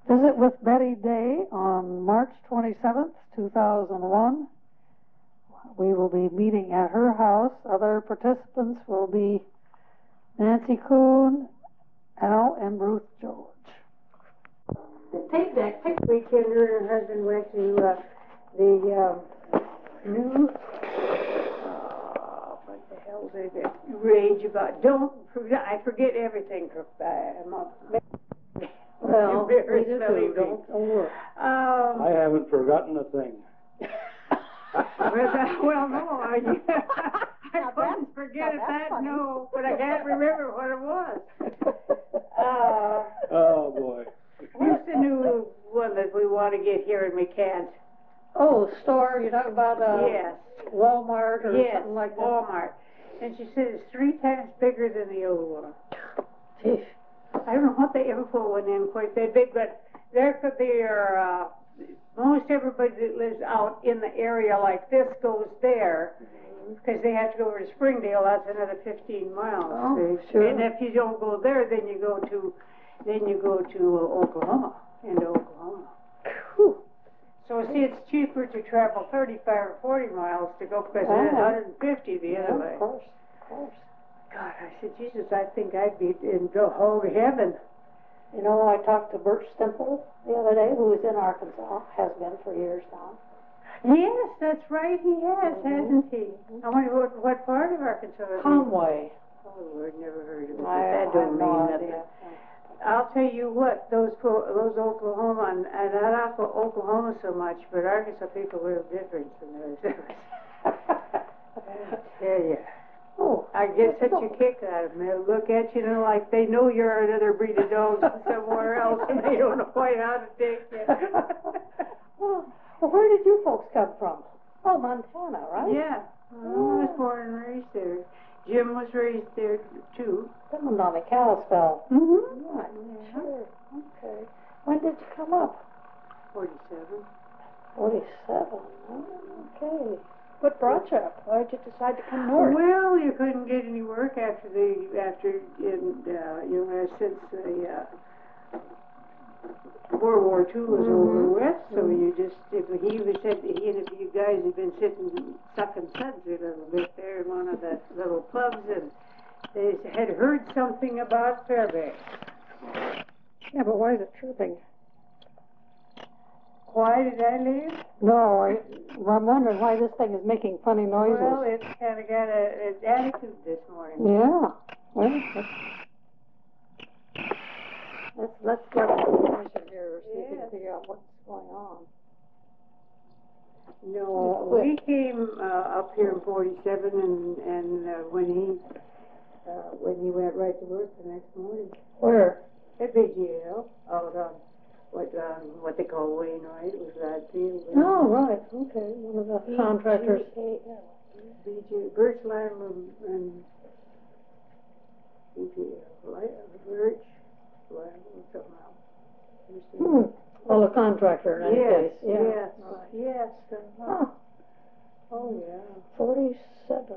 Visit with Betty Day on March 27th, 2001. We will be meeting at her house. Other participants will be Nancy Kuhn, Al, and Ruth George. Take that picture. Weekend, her and her husband went to the new, what the hell is it? Rage about, I forget everything. Well, we do too. Don't worry. I haven't forgotten a thing. Well, no, I couldn't forget that, no, but I can't remember what it was. Oh, boy. What's the new one that we want to get here and we can't? Oh, store, you're talking about yes. Walmart or yes, something like that? Walmart. And she said it's 3 times bigger than the old one. Jeez. I don't know what the info went in quite that big, but there could be most everybody that lives out in the area like this goes there, because they have to go over to Springdale. That's another 15 miles. Oh, sure. And if you don't go there, then you go to Oklahoma, into Oklahoma. Whew. So see, it's cheaper to travel 35 or 40 miles to go because it's 150 the other way. Of course. God, I said, Jesus, I think I'd be in holy heaven. You know, I talked to Bert Stemple the other day, who is in Arkansas, has been for years now. Yes, that's right, he has, hasn't he? I wonder what part of Arkansas is he? Conway. Oh, Lord, never heard of it. I That don't have no mean idea. nothing. I'll tell you what, those Oklahoma, and I don't like Oklahoma so much, but Arkansas people are different from those. I tell you. Oh, I get such a kick out of them. They'll look at you, like they know you're another breed of dogs from somewhere else, and they don't know quite how to take you. Well, where did you folks come from? Oh, Montana, right? Yeah. I was born and raised there. Jim was raised there, too. Them and Mommy Kalispell. Mm-hmm. Right, Yeah. sure. Okay. When did you come up? 47. 47. Oh, okay. What brought you up? Why did you decide to come north? Well, you couldn't get any work since World War II was over with, so you just, he said he and a few guys had been sucking suds a little bit there in one of the little pubs, and they had heard something about Fairbanks. Yeah, but why is it chirping? Why did I leave? No, I'm wondering why this thing is making funny noises. Well, it's kind of got an attitude this morning. Yeah. Well, let's get the information here, see if we can figure out what's going on. No, we came up here in 47, and when he went right to work the next morning. Where? At BGL, out on what they call Wainwright, was that field. Oh, right, okay, one of the contractors. BGL, Birch Land and BGL, Birch Land, something else. Well, a contractor in any case. Yeah. Yes, Right. yes. Oh, yeah. 47.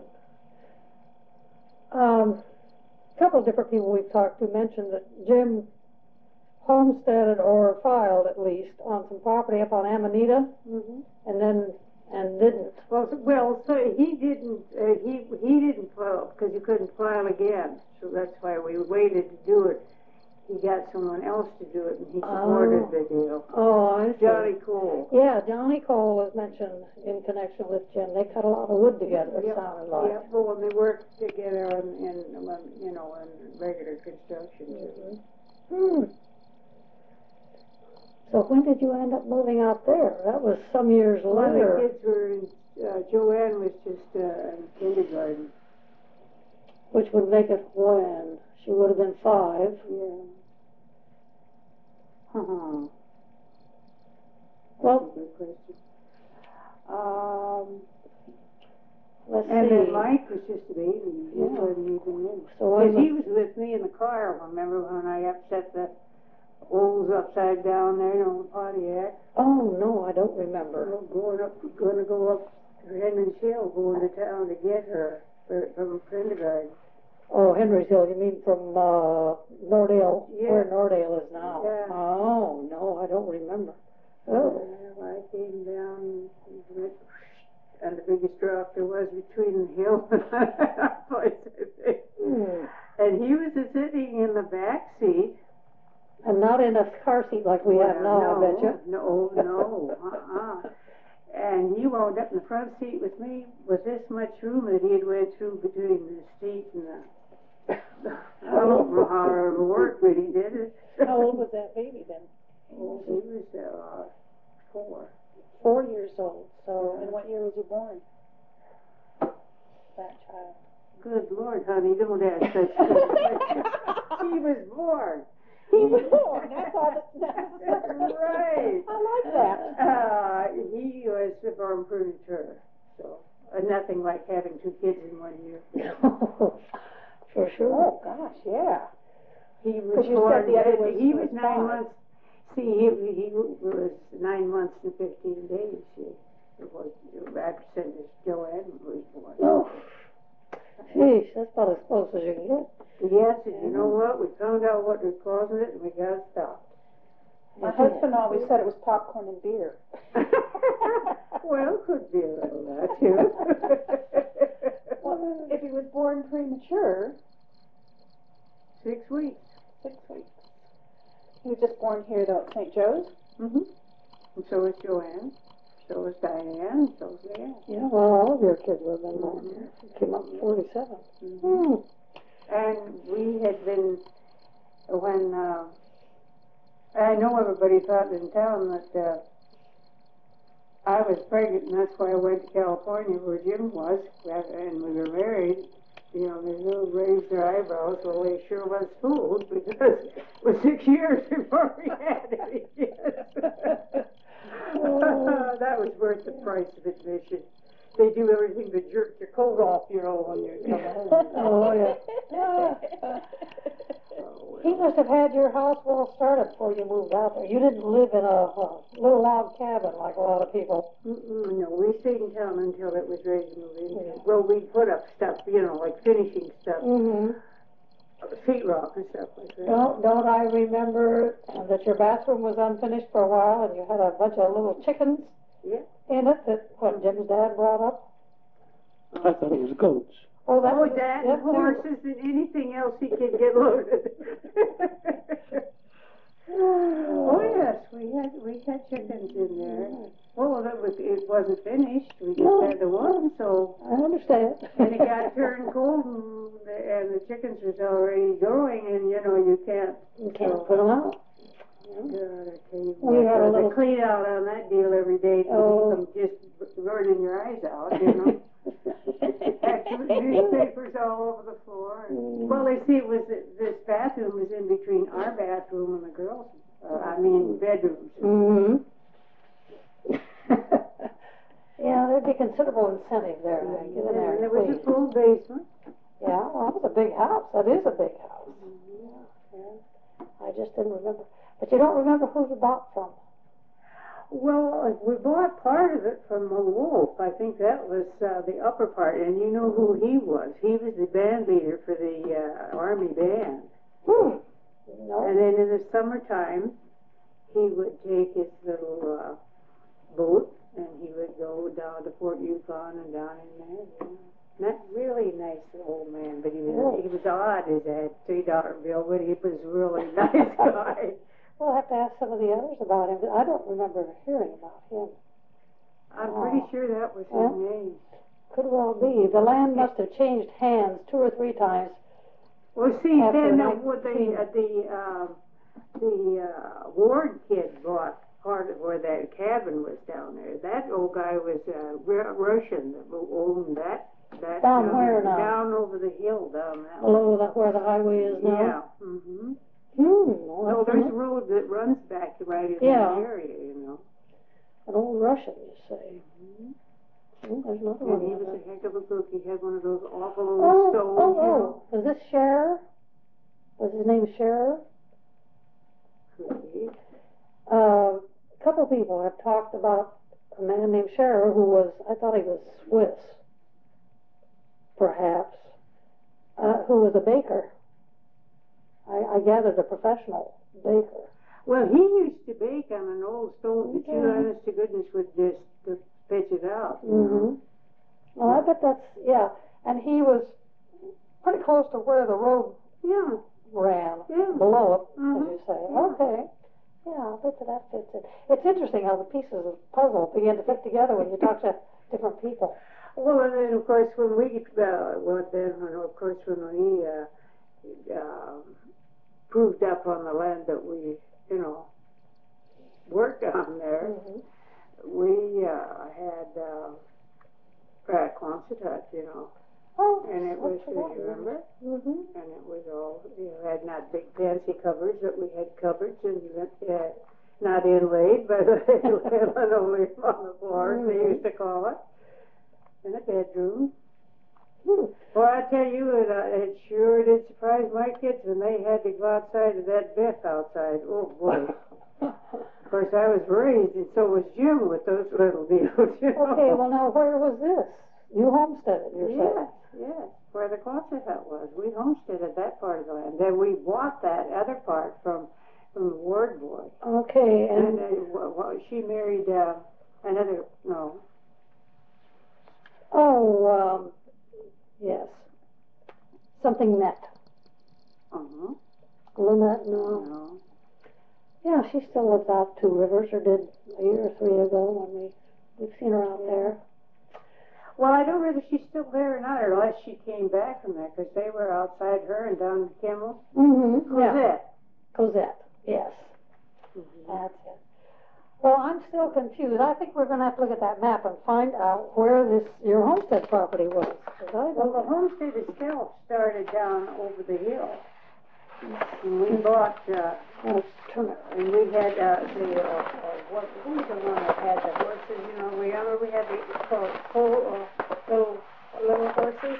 A couple of different people we've talked to mentioned that Jim homesteaded or filed at least on some property up on Amanita, and didn't. Well, so he didn't. He didn't file because he couldn't file again. So that's why we waited to do it. He got someone else to do it, and he supported the deal. Oh, I see. Johnny Cole. Yeah, Johnny Cole was mentioned in connection with Jim. They cut a lot of wood together, it sounded like. Yeah, well, when they worked together in regular construction. So when did you end up moving out there? That was some years later. Well, the kids were in, Joanne was just in kindergarten. Which would make it when? She would have been 5. Yeah. Well, good question. Let's see. And then Mike was just a baby. He Yeah. wasn't even in. So Because he was with me in the car, remember, when I upset the holes upside down there on the Pontiac. Oh, no, I don't remember. Going to go up Henry's Hill, going to town to get her from kindergarten. Oh, Henry's Hill, you mean from Nordale, Yeah. where Nordale is now? Yeah. Oh, no, I don't remember. Oh. Well, I came down and the biggest drop there was between the hill and our place, I think. And he was sitting in the back seat. And not in a car seat like we have now, no, I bet you. No. And he wound up in the front seat with me with this much room that he had went through between the seat and the... I don't know how it ever worked, but he did it. How old was that baby then? Oh, he was 4. 4 years old. So, in what year was he born? That child. Good Lord, honey, don't ask such things. He was born. He was born. That's all that's necessary. Right. I like that. He was born premature, so nothing like having 2 kids in 1 year. For sure. Oh gosh, yeah. He was you born. said the other was, he was 9 5. months. See, he was 9 months and 15 days. After Joanne was born. Oh. Geez, that's about as close as you can get. Yes, and you know what? We found out what was causing it, and we got it stopped. My husband always said it was popcorn and beer. Well, could be a little of that too. Well, if he was born premature, 6 weeks. 6 weeks. He was just born here though at St. Joe's. And so was Joanne. So was Diane. So was Leanne. Yeah, well, all of your kids would have been born here. You came up in 47. And we had been, when, I know everybody thought in town that I was pregnant, and that's why I went to California where Jim was, and we were married. You know, they raised their eyebrows. Well, they sure was fooled, because it was 6 years before we had any kids. That was worth the price of admission. They do everything to jerk your coat off, you know, when you come home. Oh, yeah. He must have had your house well started before you moved out there. You didn't live in a little log cabin like a lot of people. No, we stayed in town until it was ready to move in. Yeah. Well, we put up stuff, you know, like finishing stuff, Mm-hmm. sheetrock and stuff like that. Don't I remember that your bathroom was unfinished for a while and you had a bunch of little chickens in it that what Jim's dad brought up? I thought it was goats. Oh, that was that it and horses and anything else he could get loaded. Oh yes, we had chickens in there. Well, it wasn't finished. We just had the one, so. I understand. And it got turned cold, and the chickens was already growing, and you know you can't put them out. God, I tell you We had a little clean out on that deal every day to keep them just burning your eyes out, you know. Had newspapers all over the floor. Well, they see it was this bathroom was in between our bathroom and the girls' bedrooms. Mm-hmm. Yeah, there'd be considerable incentive there to get in there. And there was a full basement. Yeah, well, that was a big house. That is a big house. Yeah. I just didn't remember. But you don't remember who you bought from? Well, we bought part of it from a wolf. I think that was the upper part. And you know who he was. He was the band leader for the Army band. No. And then in the summertime, he would take his little boat and he would go down to Fort Yukon and down in there. Yeah. Not really nice old man, but he was odd as a $3 bill, but he was a really nice guy. We'll have to ask some of the others about him. I don't remember hearing about him. I'm pretty sure that was his name. Could well be. The land must have changed hands 2 or 3 times. Well, see, then the Ward kid bought part of where that cabin was down there. That old guy was Russian that owned that. Down where now? Down over the hill down that way. Below where the highway is now? Yeah. Mm-hmm. Well, there's a road that runs back right in that area, you know. An old Russian, you say. There's another one. And he was a heck of a cook. He had one of those awful old stoves. Oh. Was this Scherer? Was his name Scherer? Could be. A couple people have talked about a man named Scherer who was, I thought he was Swiss, perhaps, who was a baker. I gathered a professional baker. Well, he used to bake on an old stove that you, honest to goodness, would just pitch it out. Mm-hmm. Well, I bet that's, yeah. And he was pretty close to where the road Yeah. ran, Yeah. below it, Mhm. as you say. Yeah. Okay. Yeah, I bet that fits it. It's interesting how the pieces of the puzzle begin to fit together when you talk to different people. Well, and then of course when we proved up on the land that we, worked on there, we had Quonset, Oh, and it was, you remember? Mm-hmm. And it was all, had not big fancy covers, but we had cupboards and not inlaid, but linoleum on the floor, they used to call it, and a bedroom. Well, I tell you, it sure did surprise my kids when they had to go outside of that bed outside. Oh, boy. Of course, I was raised, and so was Jim with those little deals, Okay, well, now, where was this? You homesteaded, you're saying? Yes, where the Quonset hut was. We homesteaded that part of the land. Then we bought that other part from the Ward boy. Okay, And she married another, no. Oh, yes. Something Net. Uh-huh. Lynette, no. No. Yeah, she still lives out Two Rivers, or did a year or three ago when we've seen her out there. Well, I don't know whether she's still there or not, unless she came back from there, because they were outside her and down in Kimmel. Mm-hmm. Cosette. Cosette, yes. Mm-hmm. That's it. Well, I'm still confused. I think we're going to have to look at that map and find out where your homestead property was. Well, the homestead itself started down over the hill. And we bought, and we had who was the one that had the horses, we had the little horses.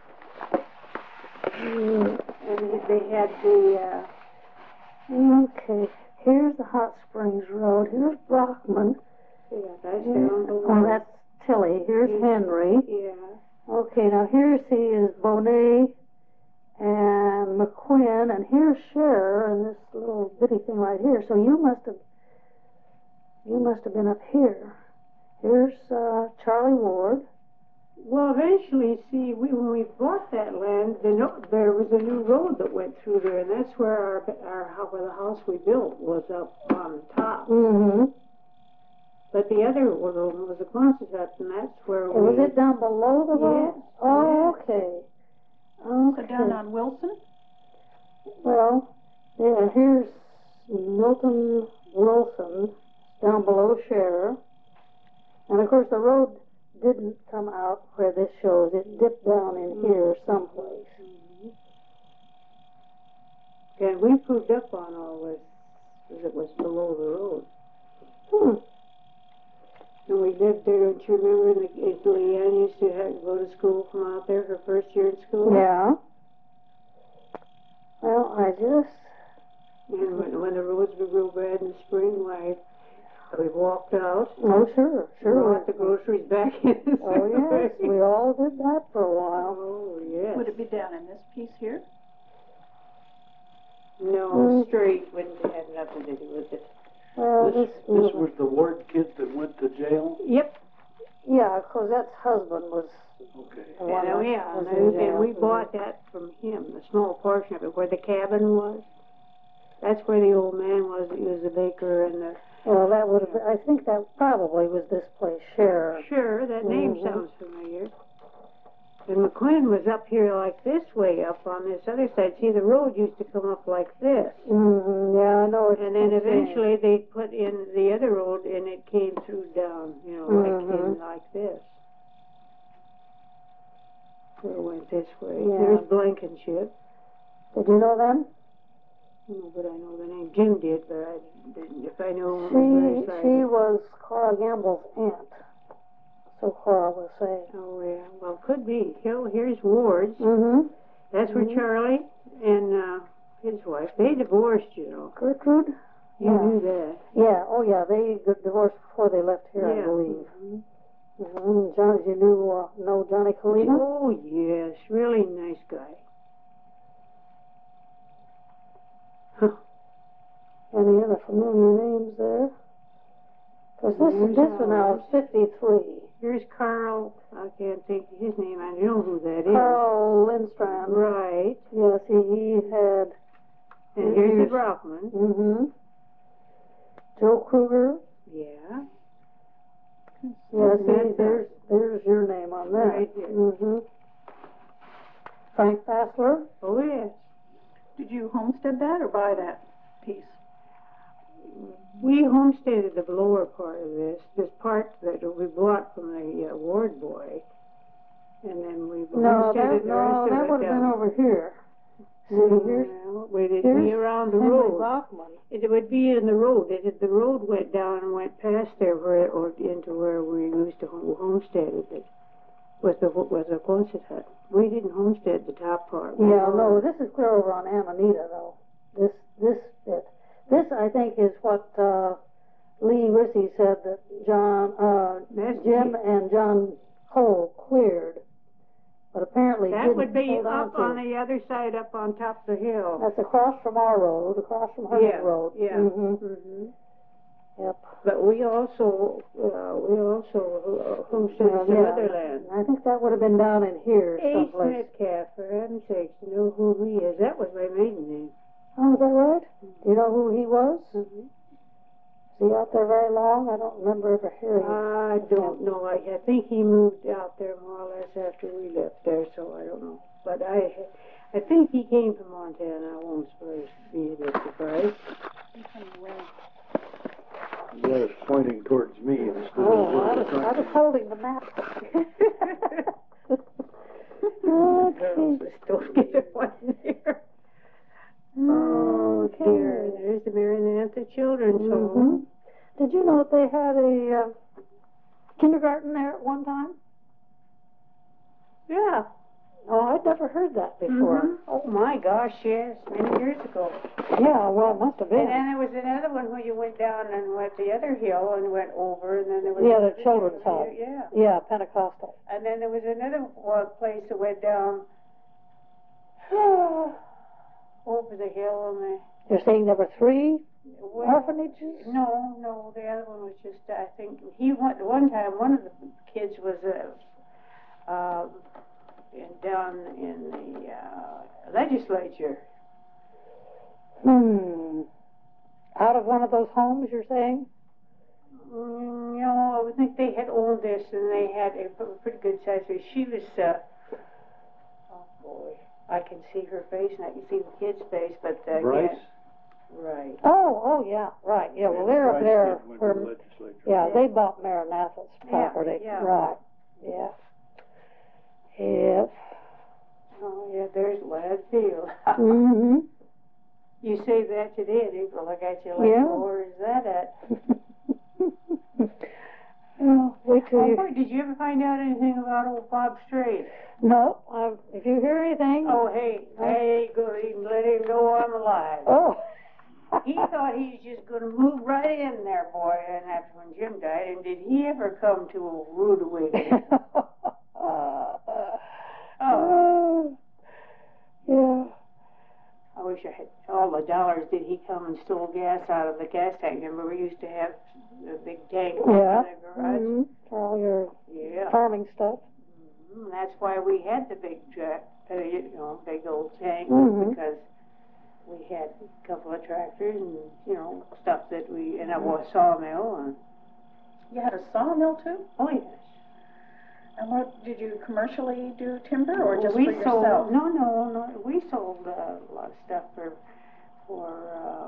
And they had the, Okay, here's the Hot Springs Road. Here's Brockman. yeah, that's down below. Oh, that's Tilly. Here's Henry. Yeah. Okay, now here is Bonet and McQuinn, and here's Scherer, and this little bitty thing right here. So you must have been up here. Here's Charlie Ward. Well, eventually, see, when we bought that land, there was a new road that went through there, and that's where where the house we built was up on top. Mm-hmm. But the other one was a Quonset hut, and that's where Was it down below the road? Yes. Oh, Yes. okay. So down on Wilson? Well, yeah, here's Milton Wilson down below Scherer. And of course the road didn't come out where this shows. It dipped down in here someplace. And we proved up on all this, because it was below the road. And we lived there, don't you remember, Leanne used to go to school from out there, her first year in school? Yeah. Well, And when the roads were real bad in the spring, why, we walked out. Oh, sure. Brought the groceries back in. Oh, yes. We all did that for a while. Oh, yes. Would it be down in this piece here? No, straight wouldn't have nothing to do with it. Well, This was the Ward kids that went to jail? Yep. Yeah, Cosette's husband was Okay. the one that was in And jail. we bought that from him, the small portion of it, where the cabin was. That's where the old man was. He was a baker and the... Well, that would have. I think that probably was this place, Scherer. Sure, that name sounds familiar. And McQuinn was up here like this way, up on this other side. See, the road used to come up like this. Mm-hmm. Yeah, I know. And then eventually they put in the other road, and it came through down, like this. So it went this way. Yeah. There's Blankenship. Did you know them? Oh, but I know the name. Jim did, but I didn't. If I knew him, She was Cora Gamble's aunt. So Cora was saying. Oh, yeah. Well, could be. Here's Ward's. Mm-hmm. That's where Charlie and his wife, they divorced, Gertrude? You knew that. Yeah, oh yeah, they got divorced before they left here, I believe. Mm-hmm. John, you know Johnny Kalina? Oh, yes. Really nice guy. Huh. Any other familiar names there? Because this one now is 53. Here's Carl, I can't think of his name, I know who that is. Carl Lindstrand. Right. Yes, he had. And here's the Brockman. Mm-hmm. Joe Kruger. Yeah. Yeah, see, there's your name on that. Right here. Mm-hmm. Frank Fassler. Oh, yes. Did you homestead that or buy that piece? We homesteaded the lower part of this part that we bought from the ward boy, and then we homesteaded the rest of that it would have been down. over here. See, here's Would it be around the Henry road? Bachman. It would be in the road. The road went down and went past there or into where we used to homestead it. Was the Quonset hut. We didn't homestead the top part. Yeah, no, this is clear over on Amanita, though. This bit. This, I think, is what Lee Rissy said that Jim and John Cole cleared. But apparently that would be hold up on on the other side, up on top of the hill. That's across from our road, across from Herman Road. Yeah. Mm-hmm. Mm-hmm. Yep. But we also homesteaded some other land. I think that would have been down in here A. someplace. Metcalf, for heaven's sakes, to know who he is. That was my maiden name. Oh, is that right? Do you know who he was? Mm-hmm. Was he out there very long? I don't remember ever hearing. I don't know. I think he moved out there more or less after we left there, so I don't know. But I think he came from Montana. I won't be a bit surprised. You guys pointing towards me instead of I was holding the map. Okay. Don't get it one there. Oh, dear. There's the Maranatha Children's Home. Did you know that they had a kindergarten there at one time? Yeah. Oh, I'd never heard that before. Mm-hmm. Oh, my gosh, yes. Many years ago. Yeah, well, it must have been. And then there was another one where you went down and went the other hill and went over, and then there was... Yeah, the children's home. Yeah. Yeah, Pentecostal. And then there was another place that went down over the hill, and You're saying there were 3 well, orphanages? No, the other one was just, I think, one time, one of the kids was down in the legislature. Out of one of those homes, you're saying? No, I think they had owned this, and they had a pretty good size. So she was, oh boy, I can see her face, and I can see the kid's face, but Bryce? yeah. Right. Oh, yeah, right. Yeah, well, they're up there. Yeah, they bought Maranatha's property. Yeah. Right. Yeah. Yes. Oh, yeah, there's Ladfield. Mm-hmm. You say that today, and people look at you like, where is that at? Well, wait till you... Did you ever find out anything about old Bob Strait? No. If you hear anything... Oh, hey, I ain't going to even let him know I'm alive. Oh. He thought he was just going to move right in there, boy, and after when Jim died, and did he ever come to a rude awakening? Oh. Yeah. I wish I had all the dollars. Did he come and stole gas out of the gas tank? Remember we used to have the big tank in the garage? For all your farming stuff. And that's why we had the big big old tank, because we had a couple of tractors and, stuff that and a sawmill. And You had a sawmill too? oh, yes. And what, did you commercially do timber or just we for sold, yourself? No. We sold a lot of stuff for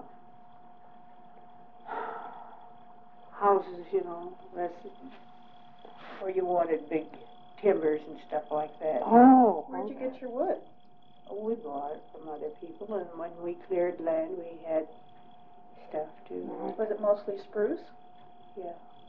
houses, that's where you wanted big timbers and stuff like that. Oh. Where'd you get your wood? We bought it from other people, and when we cleared land, we had stuff too. Was it mostly spruce? Yeah.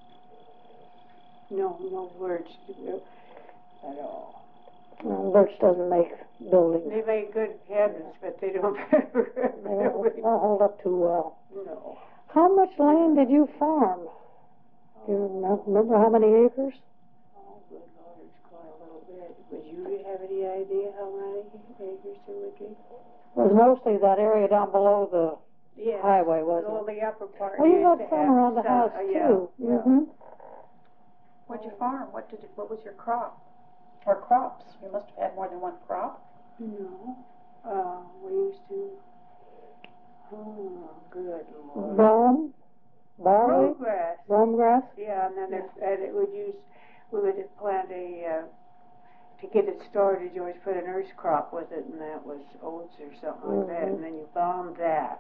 No birch at all. Well, birch doesn't make buildings. They make good cabinets, but they don't They don't hold up too well. No. How much land did you farm? Do you remember how many acres? Oh, good Lord, it's quite a little bit. Would you have any idea how many acres there would be? It was mostly that area down below the Yes. highway, wasn't All it? the upper part. Well, you used had to some have around the some, house yeah, too. yeah. Mm-hmm. What'd you farm? What was your crop? Or crops? You must have had more than one crop. No, we used to, oh, good Lord. Brome, barley, Bluegrass. brome grass. Yeah, and then we would plant to get it started, you always put a nurse crop with it, and that was oats or something like that, and then you bombed that.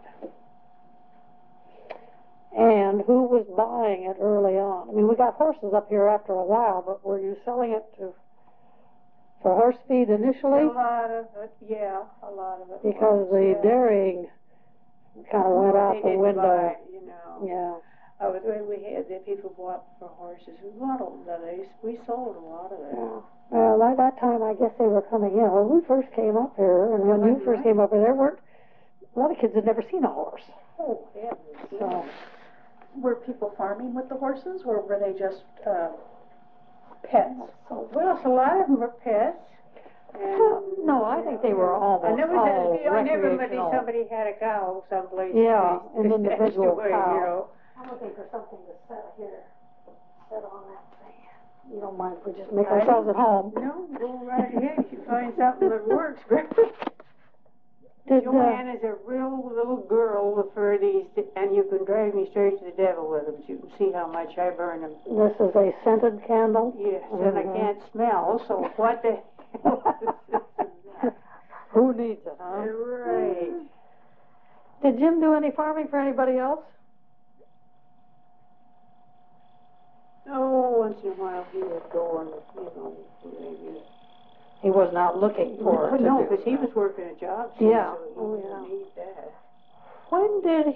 And who was buying it early on? I mean, we got horses up here after a while, but were you selling it for horse feed initially? A lot of it, yeah, a lot of it. Because the dairying kind of went out the window. Buy, you know. Yeah. We had the people bought for horses. We bought a lot of these. We sold a lot of it. Yeah. Well, by that time, I guess they were coming in. When we first came up here, and when you first came up here, there weren't a lot of kids had never seen a horse. Oh, heavens. So, Were people farming with the horses, or were they just pets? Well, so a lot of them were pets. And, no, I think they were almost I never all remember recreational. somebody had a cow someplace. Yeah, an individual away, cow. You know. I'm looking for something to set here. Set on that thing. You don't mind if we just make ourselves at home? No, go right ahead. You find something that works. Did, Joanne is a real little girl for these, and you can drive me straight to the devil with them. You can see how much I burn them. This is a scented candle? Yes, and I can't smell, so what the hell? Who needs it, huh? Right. Did Jim do any farming for anybody else? Oh, once in a while he would go and, maybe. He was not looking for it. No, because he was working a job, Yeah. so he didn't need that. When did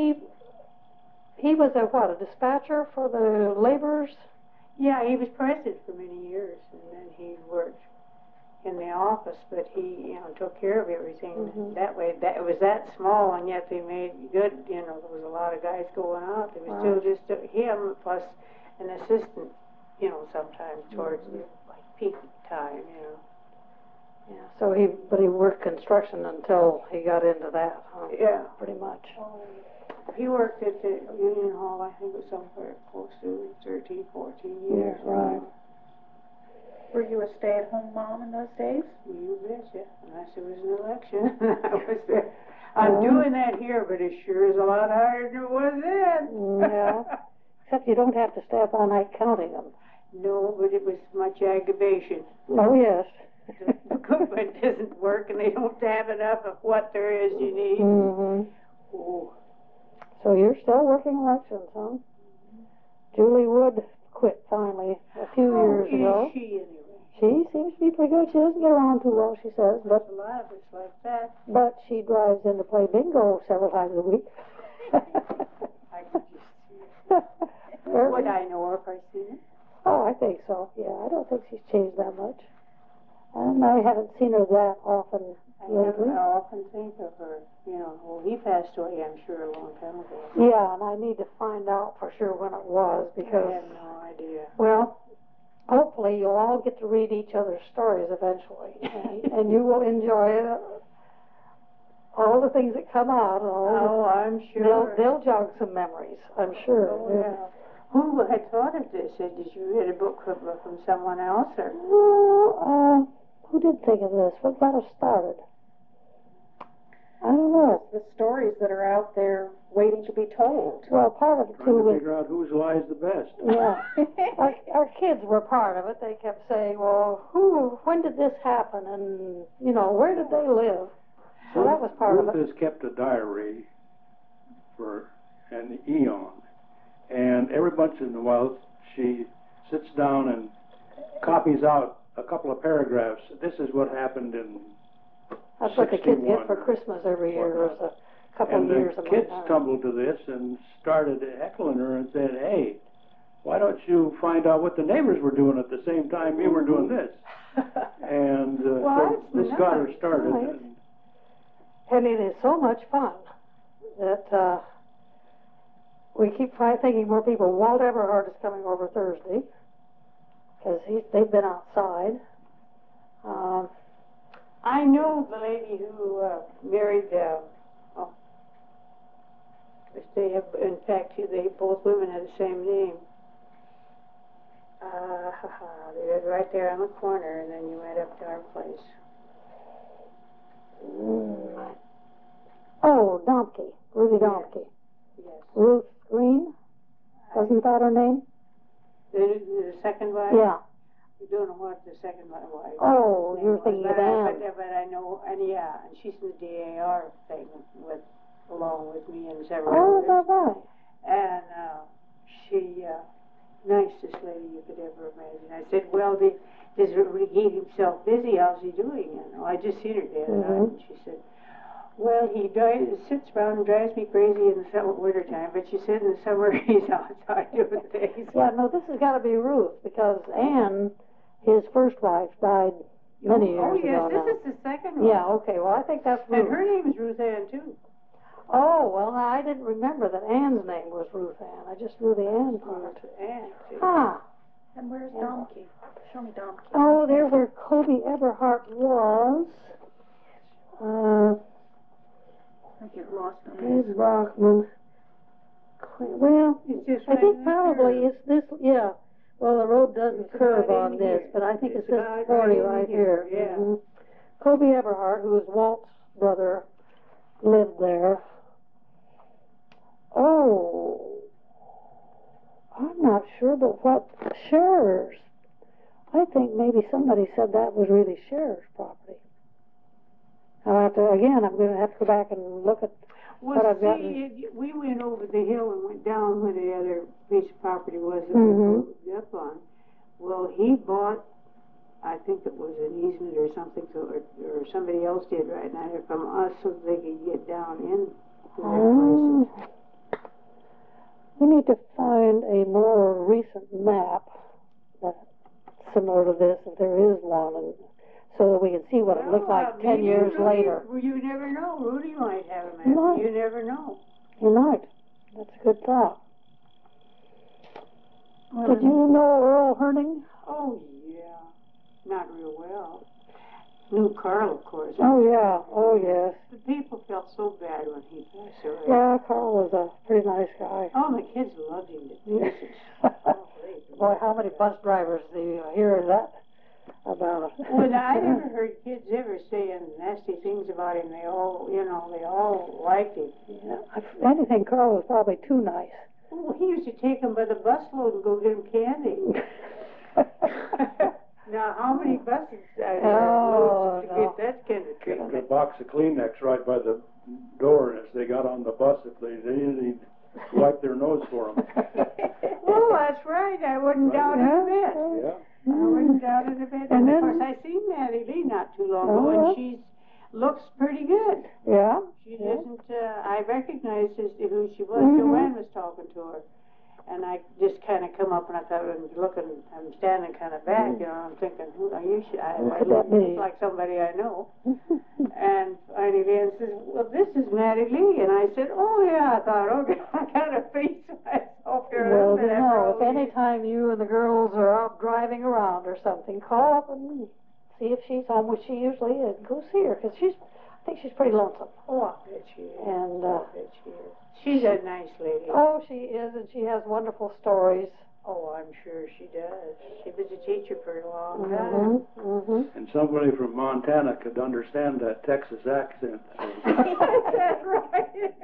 he was a dispatcher for the laborers? Yeah, he was president for many years, and then he worked in the office, but he, took care of everything that way. It was that small, and yet they made good, there was a lot of guys going out. There was still just him plus an assistant, sometimes towards the peak time, Yeah, so he worked construction until he got into that, huh? Yeah. Pretty much. He worked at the Union Hall, I think it was somewhere close to 13, 14 years. Yeah, right. Were you a stay-at-home mom in those days? You betcha, unless there was an election. I was there. I'm doing that here, but it sure is a lot harder than it was then. Yeah. Except you don't have to stay up all night counting them. No, but it was much aggravation. Oh, yes. The equipment doesn't work, and they don't have enough of what there is you need. Mm-hmm. Oh. So you're still working elections, huh? Julie Wood quit finally a few years ago. She anyway. She seems to be pretty good. She doesn't get around too well, she says, but A lot of it's like that. but she drives in to play bingo several times a week. I could just see it. Would I know her if I seen it? Oh, I think so. Yeah, I don't think she's changed that much. And I haven't seen her that often lately. I often think of her, well, he passed away, I'm sure, a long time ago. Yeah, and I need to find out for sure when it was because, I have no idea. well, hopefully you'll all get to read each other's stories eventually, and you will enjoy all the things that come out. I'm sure. They'll jog some memories, I'm sure. Oh, yeah. Who had thought of this? Did you read a book from someone else, or? Well, who did think of this? What got us started? I don't know. The stories that are out there waiting to be told. Well, part of it too Trying to was, figure out whose lie is the best. yeah, our kids were part of it. They kept saying, well, when did this happen? And, where did they live? So that was part of it. Ruth has kept a diary for an eon. And every once in a while, she sits down and copies out a couple of paragraphs. This is what happened in That's what the kids 61 get for Christmas every year. whatnot. There's a couple of years And the of kids my time. tumbled to this and started heckling her and said, hey, why don't you find out what the neighbors were doing at the same time you were doing this? And so this got her started. Right. And it is so much fun that we keep thinking more people. Walt Everhart is coming over Thursday because they've been outside. I know the lady who married They have, in fact, both women had the same name. They lived right there on the corner, and then you went up to our place. Oh, Domke, Ruby Domke. Yes. Ruth Green, wasn't that her name? The second wife? Yeah. We don't know what the second wife was. Oh, you're thinking of Anne. But I know, and yeah, and she's in the DAR thing along with me and several others. Oh, is that right? And she, nicest lady you could ever imagine. I said, well, does he keep himself busy? How's he doing? I just seen her the other night, and she said, well, he sits around and drives me crazy in the winter time, but she said in the summer he's outside doing things. Yeah, no, this has got to be Ruth, because Anne, his first wife, died many years ago now. Oh, yes, this is the second one. Yeah, okay, well, I think that's Ruth. And her name is Ruth Ann, too. Oh, well, now, I didn't remember that Anne's name was Ruth Ann. I just knew the Ann part. Ruth Ann, too. Ah. And where's Domke? Show me Domke. Oh, there's where Kobe Eberhardt was. I get lost on Dave this. Brockman. Well, It's just I right think in the probably curve. it's this, yeah. Well, the road doesn't It's curve about on in this, here. but I think It's it's this about 40 right in right here, here. yeah. Mhm. Kobe Eberhardt, who was Walt's brother, lived there. Oh, I'm not sure, but what Scherer's? I think maybe somebody said that was really Scherer's property. I'll have to, again, I'm going to have to go back and look at Well, what I've see, gotten. we went over the hill and went down where the other piece of property was that we Mhm. moved up on. Well, he bought, I think it was an easement or something, or somebody else did right now from us so they could get down in their Oh. places. We need to find a more recent map that's similar to this, if there is one, and so that we can see what it looked like 10 maybe years Rudy, later. You never know. Rudy might have a map. Might. You never know. You might. That's a good thought. Well, Did you know Earl Herning? Oh, yeah. Not real well. Knew Carl, of course. Oh, yeah. Oh, yes. The people felt so bad when he passed away. Yeah, Carl was a pretty nice guy. Oh, the kids loved him to pieces. Oh, they Boy, how many bus drivers do you hear that about? Well, I never heard kids ever saying nasty things about him. They all, they all liked him. Yeah, if anything, Carl was probably too nice. Oh, he used to take them by the busload and go get them candy. Now, how many buses loads to get that kind of Get treatment? a box of Kleenex right by the door as they got on the bus. If they needed, he'd wipe their nose for them. Oh, that's right. I wouldn't doubt it a bit. Yeah. I wouldn't doubt it a bit. And And then- of course, I seen Maddie Lee not too long Oh, ago, yeah. and she looks pretty good. Yeah? She Yeah. doesn't, I recognized as to who she was. Mhm. Joanne was talking to her. And I just kind of come up and I thought, I'm standing kind of back, I'm thinking, who are you? I could that be? look like somebody I know. And finally Van says, well, this is Maddie Lee. And I said, oh, yeah. I thought, okay, I got to face myself here. a Well, little bit you after know, all if these- any time you and the girls are out driving around or something, call up and see if she's home, which she usually is. Go see her, because I think she's pretty lonesome. Oh, I bet she is. And, I bet she is. She's a nice lady. oh, she is, and she has wonderful stories. Oh, I'm sure she does. She was a teacher for a long Mm-hmm, time. mm-hmm. And somebody from Montana could understand that Texas accent. That's right.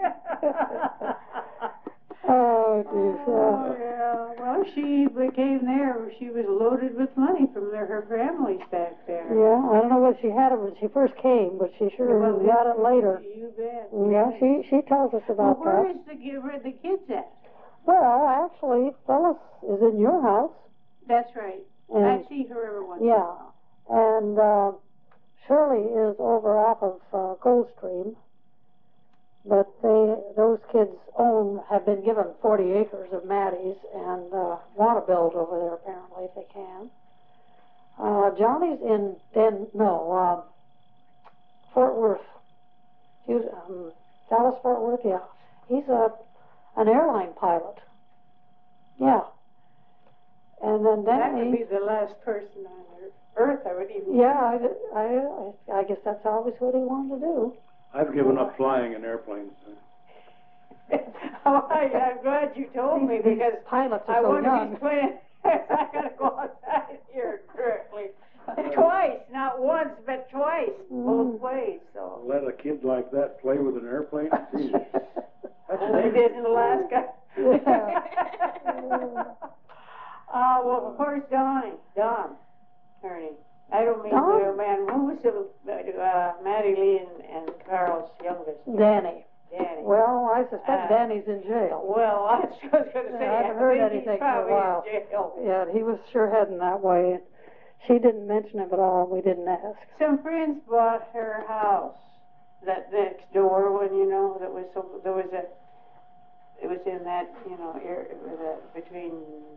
Oh, geez. Oh, yeah. Well, she became there. She was loaded with money from her families back there. Yeah, I don't know what she had when she first came, but she sure Well, got it later. You bet. Yeah, she tells us Well, about where that. is the kids at? Well, actually, Phyllis is in your house. That's right. And, I see her every once in a yeah. while. And Shirley is over off of Goldstream. But those kids have been given 40 acres of Maddie's and want to build over there apparently if they can. Johnny's in Fort Worth. Dallas Fort Worth, yeah. He's an airline pilot. Yeah. And then That would Danny. be the last person on earth I would even. Yeah, I guess that's always what he wanted to do. I've given up flying in airplanes. I'm glad you told me because pilots I are so wonder if young. he's playing. I gotta go outside here directly. Twice, not once, but twice, both ways. So Let a kid like that play with an airplane? Gee, that's only did in Alaska. Yeah. Well, of course, Don, Ernie. I don't mean Don? man. Who was Mattie Lee and Carl's youngest? Danny. Danny. Well, I suspect Danny's in jail. Well, I was just going to say, I haven't I heard think anything he's for a probably while. in jail. Yeah, he was sure heading that way. She didn't mention him at all. We didn't ask. Some friends bought her house, that next door one, you know, that was so, there was a, it was in that, you know, area, between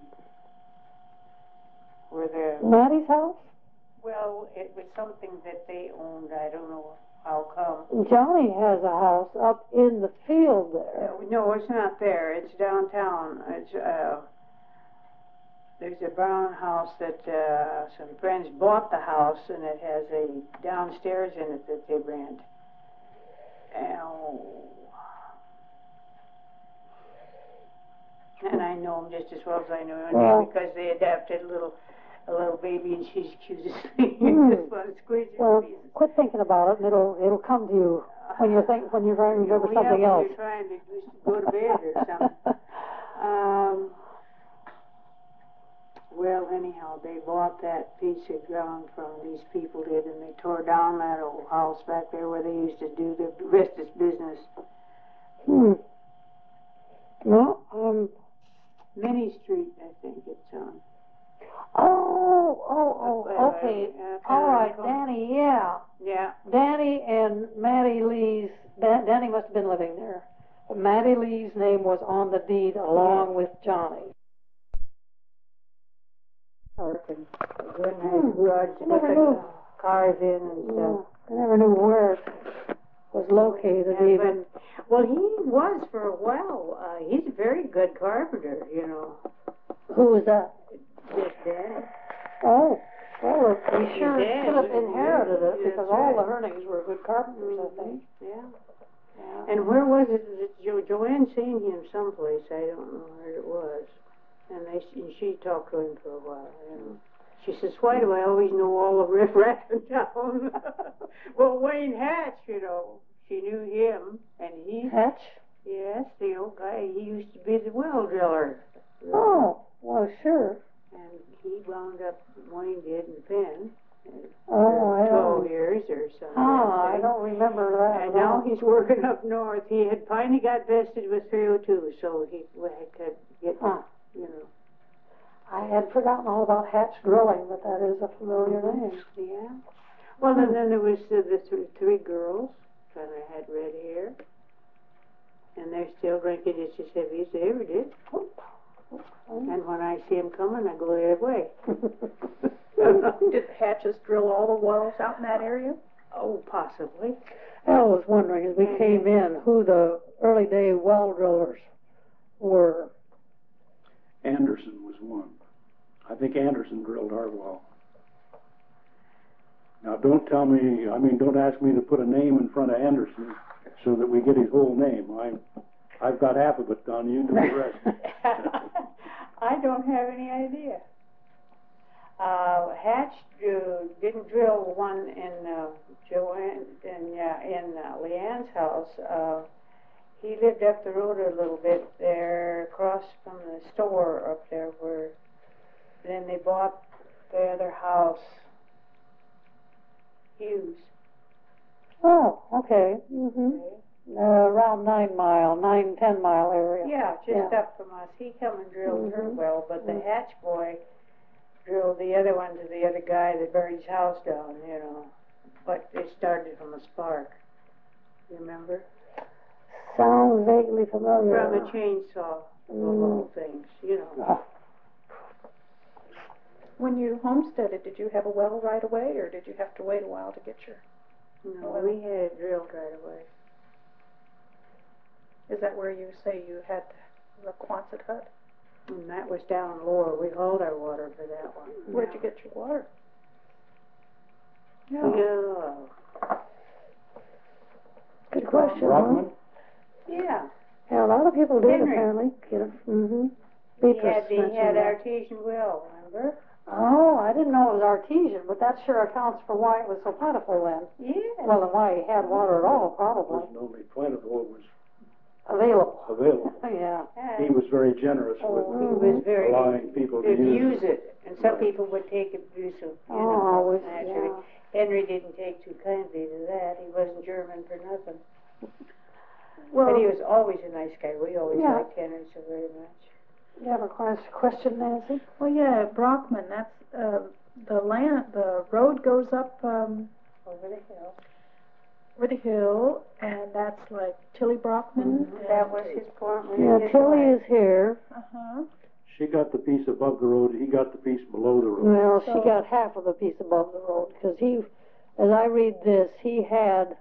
where the, Maddie's house? well, it was something that they owned, I don't know how come. Johnny has a house up in the field there. No, it's not there, it's downtown, it's, there's a brown house that, some friends bought the house and it has a downstairs in it that they rent. And I know him just as well as I know him because they adopted a little baby and she's cute as thing. You just want to squeeze her to pieces. Quit thinking about it and it'll come to you when you're trying to remember something else. When you're trying to go to bed or something. Well, anyhow, they bought that piece of ground from these people did, and they tore down that old house back there where they used to do the rest of this business. Well, Minnie Street, I think it's on. Okay. All right, Danny, yeah. Yeah. Danny and Mattie Lee's, Danny must have been living there. But Mattie Lee's name was on the deed along with Johnny. Good nice garage to put the cars in and stuff. I never knew where it was located even. Well, he was for a while. He's a very good carpenter, you know. Who was that? His dad. Oh, well, he sure dad could have inherited it yeah, because that's all the right. Hernings were good carpenters, I think. Yeah. And where was it? Joanne seen him someplace. I don't know where it was. And she talked to him for a while, you know. She says, why do I always know all the riffraff in town? Well, Wayne Hatch, you know, she knew him, and he... Hatch? Yes, the old guy, he used to be the well driller. Oh, well, sure. And he wound up, Wayne did in Penn. I don't. 12 years or something. I don't remember that. And now he's working up north. He had finally got vested with 302, so he could get, you know. I had forgotten all about Hatch Drilling, but that is a familiar name. Yeah. Well, and then there was the three girls, kind of had red hair. And they're still drinking just as heavy as they ever did. And when I see them coming, I go the other way. Did the Hatches drill all the wells out in that area? Oh, possibly. Al was wondering as we came in who the early day well drillers were. Anderson was one. I think Anderson drilled our well. Now, don't ask me to put a name in front of Anderson so that we get his whole name. I've got half of it done. You do the rest. I don't have any idea. Hatch didn't drill one in Joanne in Leanne's house. He lived up the road a little bit there, across from the store up there where. Then they bought the other house, Hughes. Oh, okay. Around 10 mile area. Yeah, just up from us. He come and drilled her well, but the Hatch boy drilled the other one to the other guy that burned his house down, you know. But they started from a spark. You remember? Sounds vaguely familiar. From a chainsaw, of all things, you know. When you homesteaded, did you have a well right away, or did you have to wait a while to get your... No, we had it drilled right away. Is that where you say you had the Quonset hut? And that was down lower. We hauled our water for that one. Where'd you get your water? Good question. Brockman? Yeah. Yeah, a lot of people did Henry. apparently. Get it. Mm-hmm. He had artesian well, remember? Oh, I didn't know it was artesian, but that sure accounts for why it was so plentiful then. Yeah. Well, and why he had water at all, It probably. wasn't only plentiful, it was Available. available. Yeah. He was very generous He with was very allowing people to use abuse it, and some Right. people would take abuse of, Oh, naturally. yeah. Henry didn't take too kindly to that. He wasn't German for nothing. Well, But he was always a nice guy. We always Yeah. liked Henry so very much. You have a question, Nancy? well, yeah, Brockman. That's the land. The road goes up Over the hill. over the hill, and that's like Tilly Brockman. That was his farm. Yeah, his Tilly wife. is here. Uh-huh. She got the piece above the road, he got the piece below the road. Well, she So- got half of the piece above the road, because he, as I read this, he had,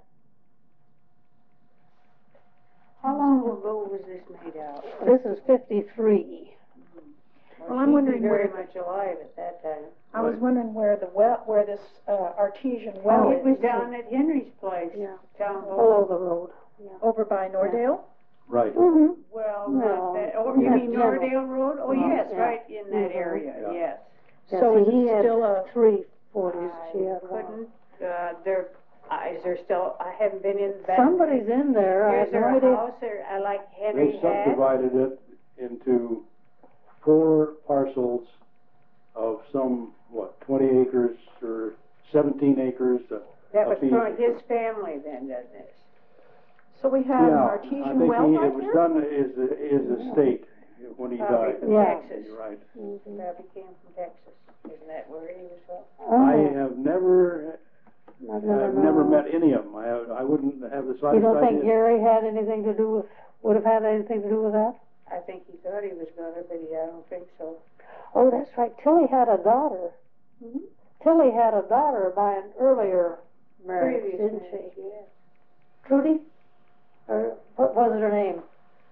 How long ago was this made out? this is 53. Well, I'm she'd wondering be very where- much alive at that time. I was Right. wondering where the well, where this artesian well It was is. down at Henry's place. Yeah. Down below. Below the road. Over by Nordale. Right. Mm-hmm. Well, No. not that. Oh, you Yeah, mean general. Nordale Road? Oh, No, yes, yeah. right in that Mhm. area. Yeah. Yes. So is he it had still a? 340s. She had one. Couldn't. Is there still? I haven't been in that. Somebody's in there. I Is have there no a idea. house there? I like Henry They had. subdivided it into 4 parcels of some, 20 acres or 17 acres. That was apiece. from his family then, doesn't it? So we have an Yeah, I artesian think well right it was here. done his estate when he Probably died. from Yeah. Texas. You're right. Mhm. Probably came from Texas. Isn't that where he was from? Oh, I have never I've I've never met any of them. I wouldn't have the You slightest don't think idea. Gary had anything to do with, would have had anything to do with that? I think he thought he was gonna, but I don't think so. Oh, that's right. Tilly had a daughter. Tilly had a daughter by an earlier marriage, Previous didn't marriage, she? yeah. Trudy? Or what was her name?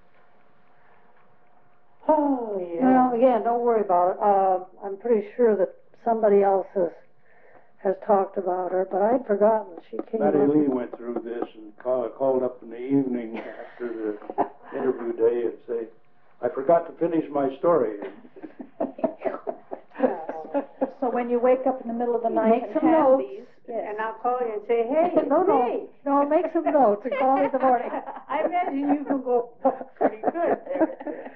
Oh, yeah. Well, again, don't worry about it. I'm pretty sure that somebody else has talked about her, but I'd forgotten. She came Matty up. Lee went through this and called up in the evening after the interview day and say, I forgot to finish my story. So when you wake up in the middle of the night Make and some have notes. these, And I'll call you and say, hey, it's No, me. no, make some notes and call me in the morning. I imagine you can go pretty good there.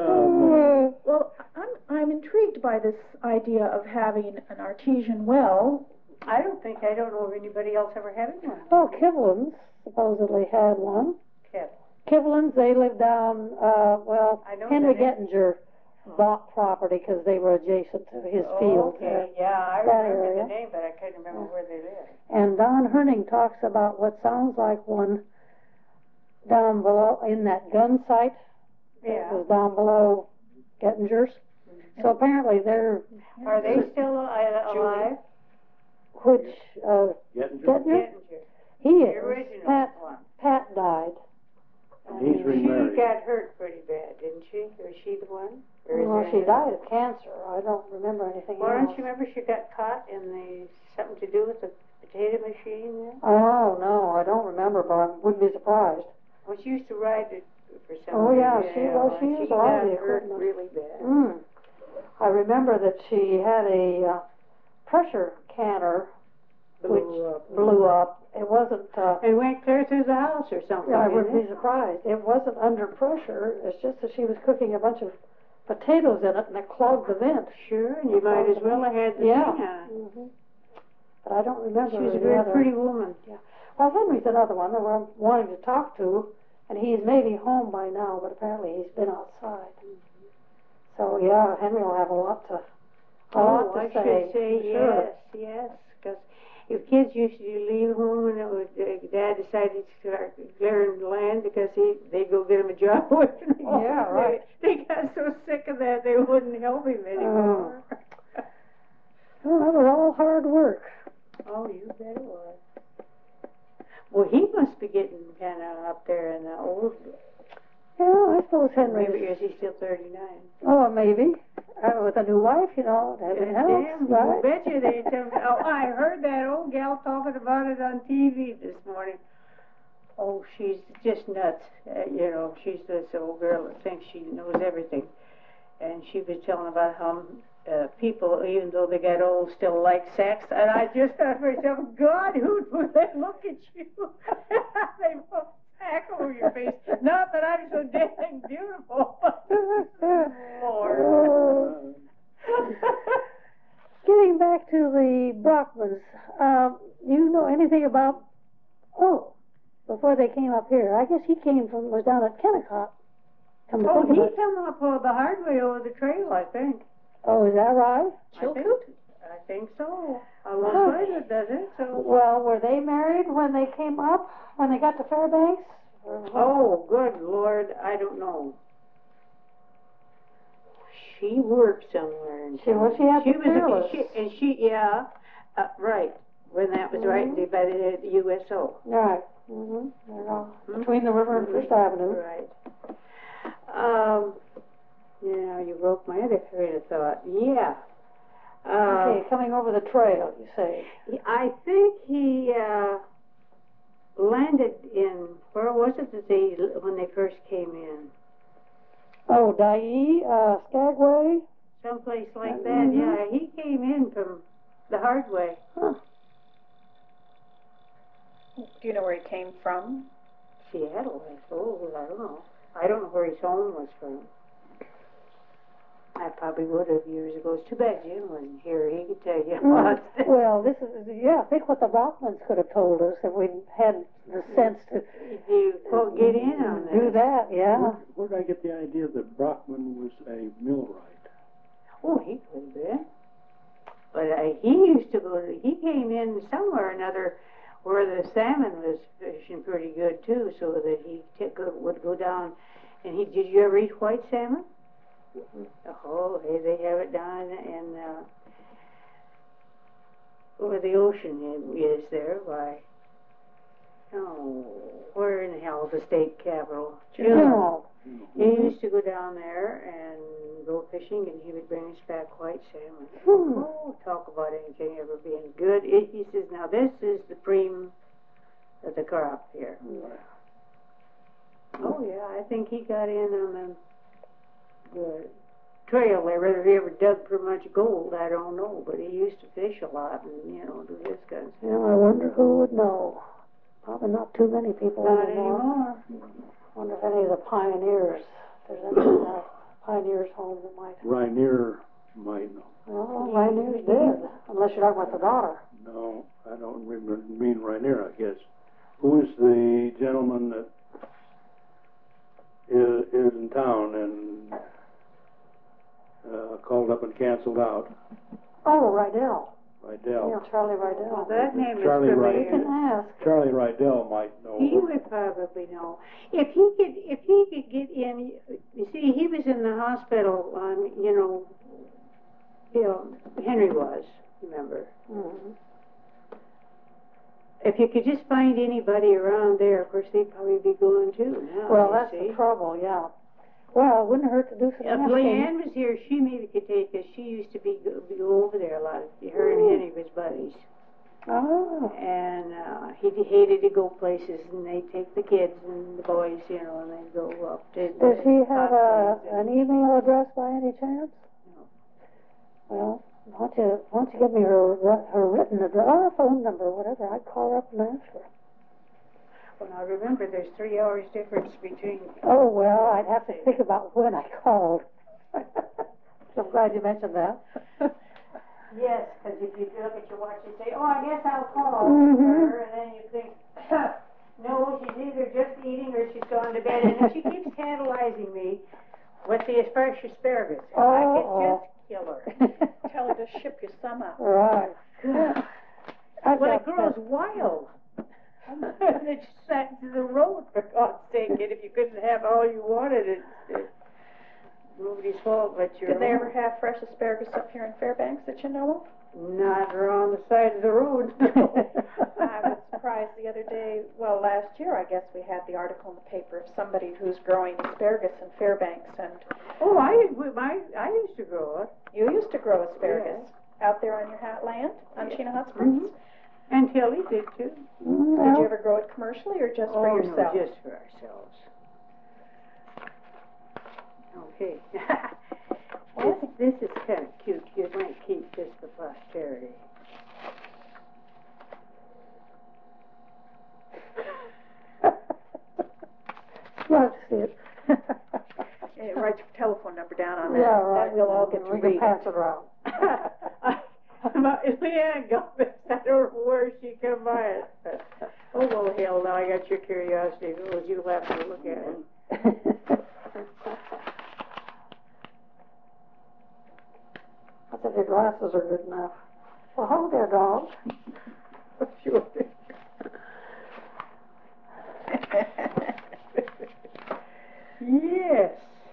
well, I'm intrigued by this idea of having an artesian well. I don't know of anybody else ever having one. Oh, Kivlin's supposedly had one. Kev. Kivlin's, they lived down, I know Henry the name. Gettinger bought property because they were adjacent to his field there. Okay, yeah, I That remember area. the name, but I couldn't remember where they lived. And Don Herning talks about what sounds like one down below in that gun site. It Yeah. was down below Gettinger's. So apparently they're, Are they still alive? which, Gettinger? Gettinger? Gettinger. He The is. original Pat, one. Pat died. He's She remarried. got hurt pretty bad, didn't she? Was she the one? Or is Well, there she another? died of cancer. I don't remember anything Well, else. don't you remember she got caught in something to do with the potato machine there? Oh, no, I don't remember, but I wouldn't be surprised. Well, she used to ride it for some Oh, yeah, reason, she you know, was. She and used a lot of the got hurt equipment. really bad. Mm. I remember that she had a pressure canner which blew up. It wasn't, And went clear through the house or something. I didn't wouldn't it? be surprised. It wasn't under pressure. It's just that she was cooking a bunch of potatoes in it and it clogged the vent. Sure, and you might as well have had the Yeah. thing on. Mm-hmm. But I don't remember She was a the very other. pretty woman. Well, Henry's another one that we're wanting to talk to, and he's maybe home by now, but apparently he's been outside. So, yeah, Henry will have a lot to I say. should say Sure. yes, because if kids used to leave home and Dad decided to start clearing the land because they'd go get him a job away from home. Yeah, right. They got so sick of that they wouldn't help him anymore. Well, that was all hard work. Oh, you bet it was. Well, he must be getting kind of up there in the old. Yeah, I suppose Henry. Maybe is he still 39? Oh, maybe. With a new wife, you know, it helps, Damn, right? I bet you they tell me. Oh, I heard that old gal talking about it on TV this morning. Oh, she's just nuts. You know, she's this old girl that thinks she knows everything. And she was telling about how people, even though they get old, still like sex. And I just thought to myself, God, who would they look at you? They put sack over your face. Not that I'm so dang beautiful. Lord. Getting back to the Brockmans, you know anything about, before they came up here, I guess he was down at Kennecott. Oh, he came up the hard way over the trail, I think. Oh, is that right? I think so. Almost later, does it? So. Well, were they married when they came up, when they got to Fairbanks? Oh, good Lord, I don't know. She worked somewhere. She had the right. When that was right by the USO. Right. Between the river and First Avenue. Right. Yeah, you broke my other train of thought. Yeah. Okay, coming over the trail, you say. I think he landed in, where was it that when they first came in? Oh, Dyea, Skagway? Someplace like that, yeah. He came in from the hard way. Huh. Do you know where he came from? Seattle, I suppose. I don't know. I don't know where his home was from. I probably would have years ago. It's too bad Jim wasn't here. He could tell you lots. Well, think what the Brockmans could have told us if we'd had the sense to get in on this. Do that, yeah. Where did I get the idea that Brockman was a millwright? Oh, he could have been. But he used to he came in somewhere or another where the salmon was fishing pretty good too, so that he would go down. And did you ever eat white salmon? Oh, they have it down in where the ocean is there by. Oh, where in the hell is the state capital? Juneau. He used to go down there and go fishing, and he would bring us back white salmon. Oh, talk about anything ever being good. He says, now this is the cream of the crop here. Oh, yeah, I think he got in on the trail there. Whether he ever dug for much gold, I don't know, but he used to fish a lot and, do this kind of stuff. Well, I wonder who would know. Probably not too many people Not anymore. Wonder if any of the pioneers, if there's any pioneers home that might. Rainier might know. Well, Rainier's dead, unless you're talking about the daughter. No, I don't mean Rainier, I guess. Who is the gentleman that is in town and called up and canceled out? Oh, Rydell. Rydell. Yeah, Charlie Rydell. Well, that name Charlie is You can ask. Charlie Rydell might know. He would probably know. If he could get in, you see, he was in the hospital on, Henry was, remember? Mm-hmm. If you could just find anybody around there, of course, they'd probably be going too now. Well, that's the trouble, yeah. Well, it wouldn't hurt to do some If asking. Leanne was here, she maybe could take us. She used to be over there a lot. Her and Henry was buddies. Oh. And he hated to go places, and they'd take the kids and the boys, and they'd go up to. Does she have an email address by any chance? No. Well, why don't you give me her written address or a phone number, whatever? I'd call her up and ask her. Well, now remember, there's 3 hours difference between. Oh, well, I'd have to think about when I called. So I'm glad you mentioned that. Yes, because if you look at your watch and say, oh, I guess I'll call her, and then you think, no, she's either just eating or she's gone to bed, and then she keeps tantalizing me with the fresh asparagus. I could just kill her. Tell her to ship you some out. Right. Well, it grows wild. And it sat to the road, for God's sake, and if you couldn't have all you wanted, it's nobody's fault but your Did they own. ever have fresh asparagus up here in Fairbanks that you know of? Not around the side of the road. I was surprised the other day, last year I guess we had the article in the paper of somebody who's growing asparagus in Fairbanks, and Oh, I used to grow it. you used to grow asparagus out there on your land on Chena Hot Springs. And Tilly did too. Did you ever grow it commercially or just for yourself? No, just for ourselves. Okay. This is kind of cute. You might keep this for posterity. Love to see it. Write your telephone number down on that. Yeah, right. That we'll all get to We read can pass it around. Leanne got this. I don't know where she come by it. Oh, well, hell, now I got your curiosity. Oh, you'll have to look at it. I think your glasses are good enough. Well, hold there, dog. Sure. Yes.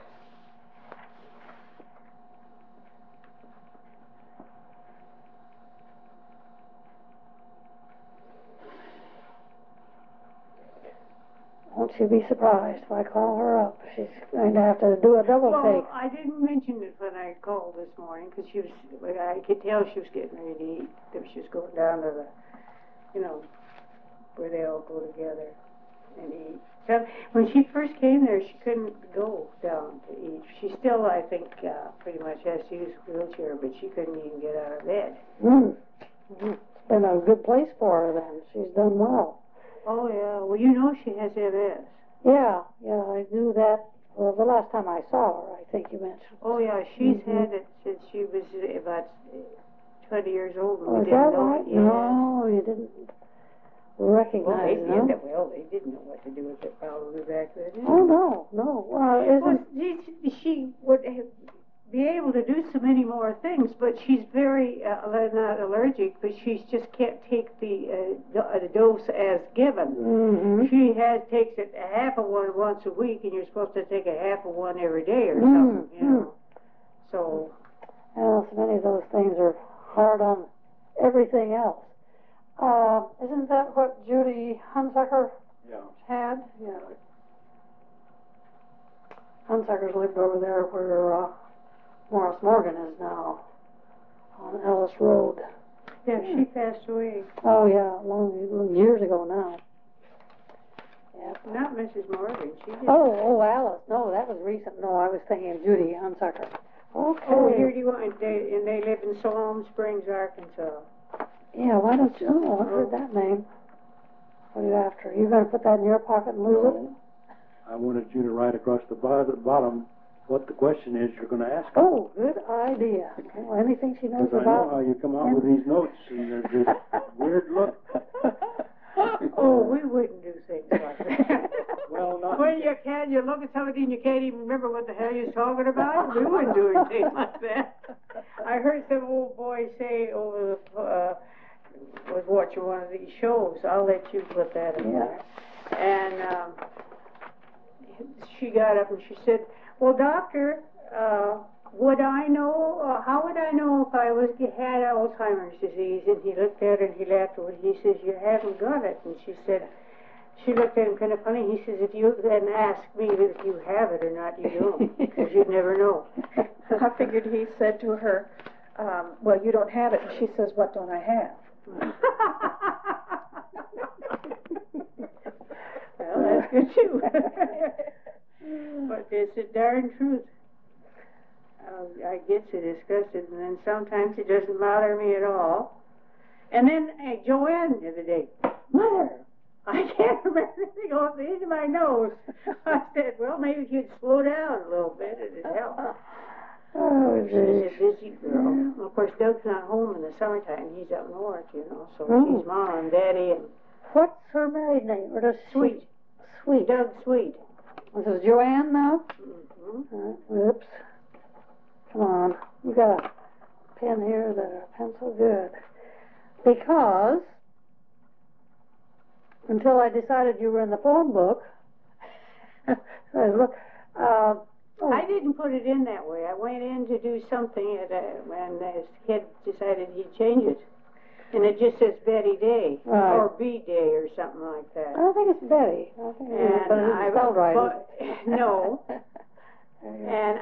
Won't you be surprised if I call her up? She's going to have to do a double take. Well, I didn't mention it when I called this morning because she was, I could tell she was getting ready to eat. That she was going down to the, where they all go together and eat. So when she first came there, she couldn't go down to eat. She still, I think, pretty much has to use a wheelchair, but she couldn't even get out of bed. It's been a good place for her then. She's done well. Oh, yeah. Well, she has MS. Yeah, I knew that. Well, the last time I saw her, I think you mentioned. Oh, yeah, she's had it since she was about 20 years old. And Oh, we is didn't that know right? it. Yes. No, you didn't recognize them. They didn't know what to do with it probably back then. Oh, no. Well, she would be able to do so many more things, but she's very, not allergic, but she just can't take the dose as given. Mm-hmm. She takes it a half of one once a week, and you're supposed to take a half of one every day or something, So. Well, so many of those things are hard on everything else. Isn't that what Judy Hunsaker had? Yeah. Hunsaker's lived over there where Morris Morgan is now, on Ellis Road. Yeah, she passed away. Oh, yeah, long years ago now. Yep. Not Mrs. Morgan. She did. Oh, Alice. No, that was recent. No, I was thinking of Judy Hunsaker. Okay. Oh, here do you want? They live in Salem Springs, Arkansas. Yeah, why don't you? Oh, I've heard that name. What are you after? You going to put that in your pocket and lose it? I wanted you to write across the bottom what the question is you're going to ask her. Oh, good idea. Well, anything she knows Because I know how you come out with these notes, and there's this weird look. Oh, we wouldn't do things like that. Well, not... When you look at somebody and you can't even remember what the hell you're talking about? We wouldn't do anything like that. I heard some old boy say over was watching one of these shows. I'll let you put that in there. And she got up and she said, well, doctor, would I know, how would I know if I had Alzheimer's disease? And he looked at her and he laughed. And he says, you haven't got it. And she said, she looked at him kind of funny. He says, if you then ask me if you have it or not, you don't, because you'd never know. I figured he said to her, well, you don't have it. And she says, what don't I have? Well, that's good too. But it's the darn truth. I get so disgusted, and then sometimes it doesn't bother me at all. And then Joanne the other day, Mother, I can't remember anything off the end of my nose. I said, well, maybe if you'd slow down a little bit, it'd help. Oh, She's a busy girl. Yeah. Of course, Doug's not home in the summertime. He's up north, so she's Mom and Daddy and... What's her married name? Or just Sweet. Sweet. Doug Sweet. This is Joanne now? Mm-hmm. Whoops. Come on. You got a pen here that a pencil good. Because until I decided you were in the phone book, look, I didn't put it in that way. I went in to do something and the kid decided he'd change it. And it just says Betty Day, or B Day, or something like that. I don't think it's Betty. I think it is, but it's spelled right. No.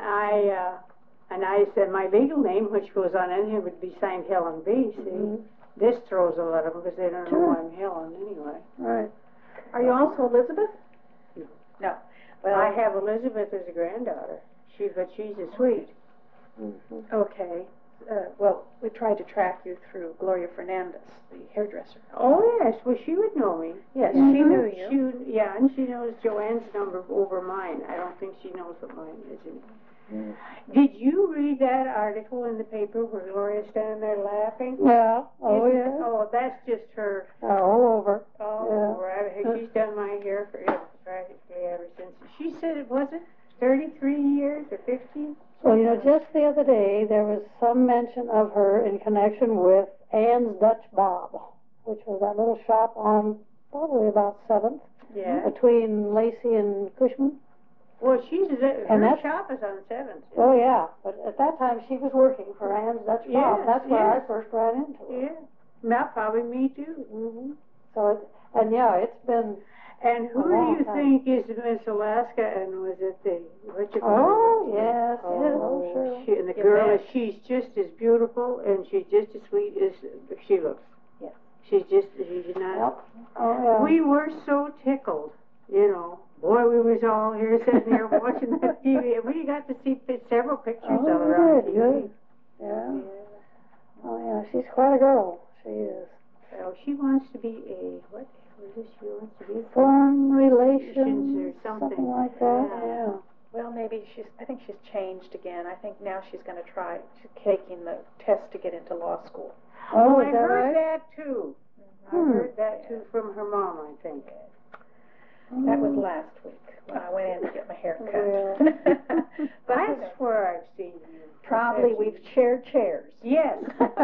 And I said my legal name, which goes on in here, would be signed Helen B. See, This throws a lot of them because they don't Sure. know I'm Helen anyway. Right. Are you also Elizabeth? No. No. Well, I have Elizabeth as a granddaughter. But she's a sweet. Mm-hmm. okay. Well, we tried to track you through Gloria Fernandez, the hairdresser. Oh yes, well she would know me. Yes, Mhm. she knew you. Yeah, and she knows Joanne's number over mine. I don't think she knows what mine is. Did you read that article in the paper where Gloria's standing there laughing? Yeah. Oh, Isn't- yeah. Oh, that's just her. All over. Oh, right. She's done my hair for practically ever since. She said it wasn't 33 years or 50. Well, you know, just the other day, there was some mention of her in connection with Ann's Dutch Bob, which was that little shop on probably about 7th, Yeah. between Lacey and Cushman. Well, her that's- shop is on 7th. Oh, yeah, but at that time, she was working for Ann's Dutch Bob. Yes, That's where I yes. first ran into her. Yeah. Now, probably me too. Mm-hmm. So, and yeah, it's been, And who A do long you time. think is Miss Alaska? And was it what you call oh, it? yes, Oh, yes, sure. and the You girl bet. is, she's just as beautiful and she's just as sweet as she looks. Yes. She's not. Yep. Oh, yeah. We were so tickled, you know. Boy, we was all here sitting here watching the TV. And we got to see several pictures Oh, of her on good, TV. good. Yeah. Oh, yeah, she's quite a girl. She is. Well, she wants to be what is she wants to be? Foreign relations Relations or something. like that. Yeah. Yeah. Well, maybe I think she's changed again. I think now she's going to try taking the test to get into law school. Oh, I is that heard right? that too. I heard that too from her mom, I think. That was last week when I went in to get my hair Well, cut. But I who knows? swear I've seen you. Probably we've shared chairs. Yes.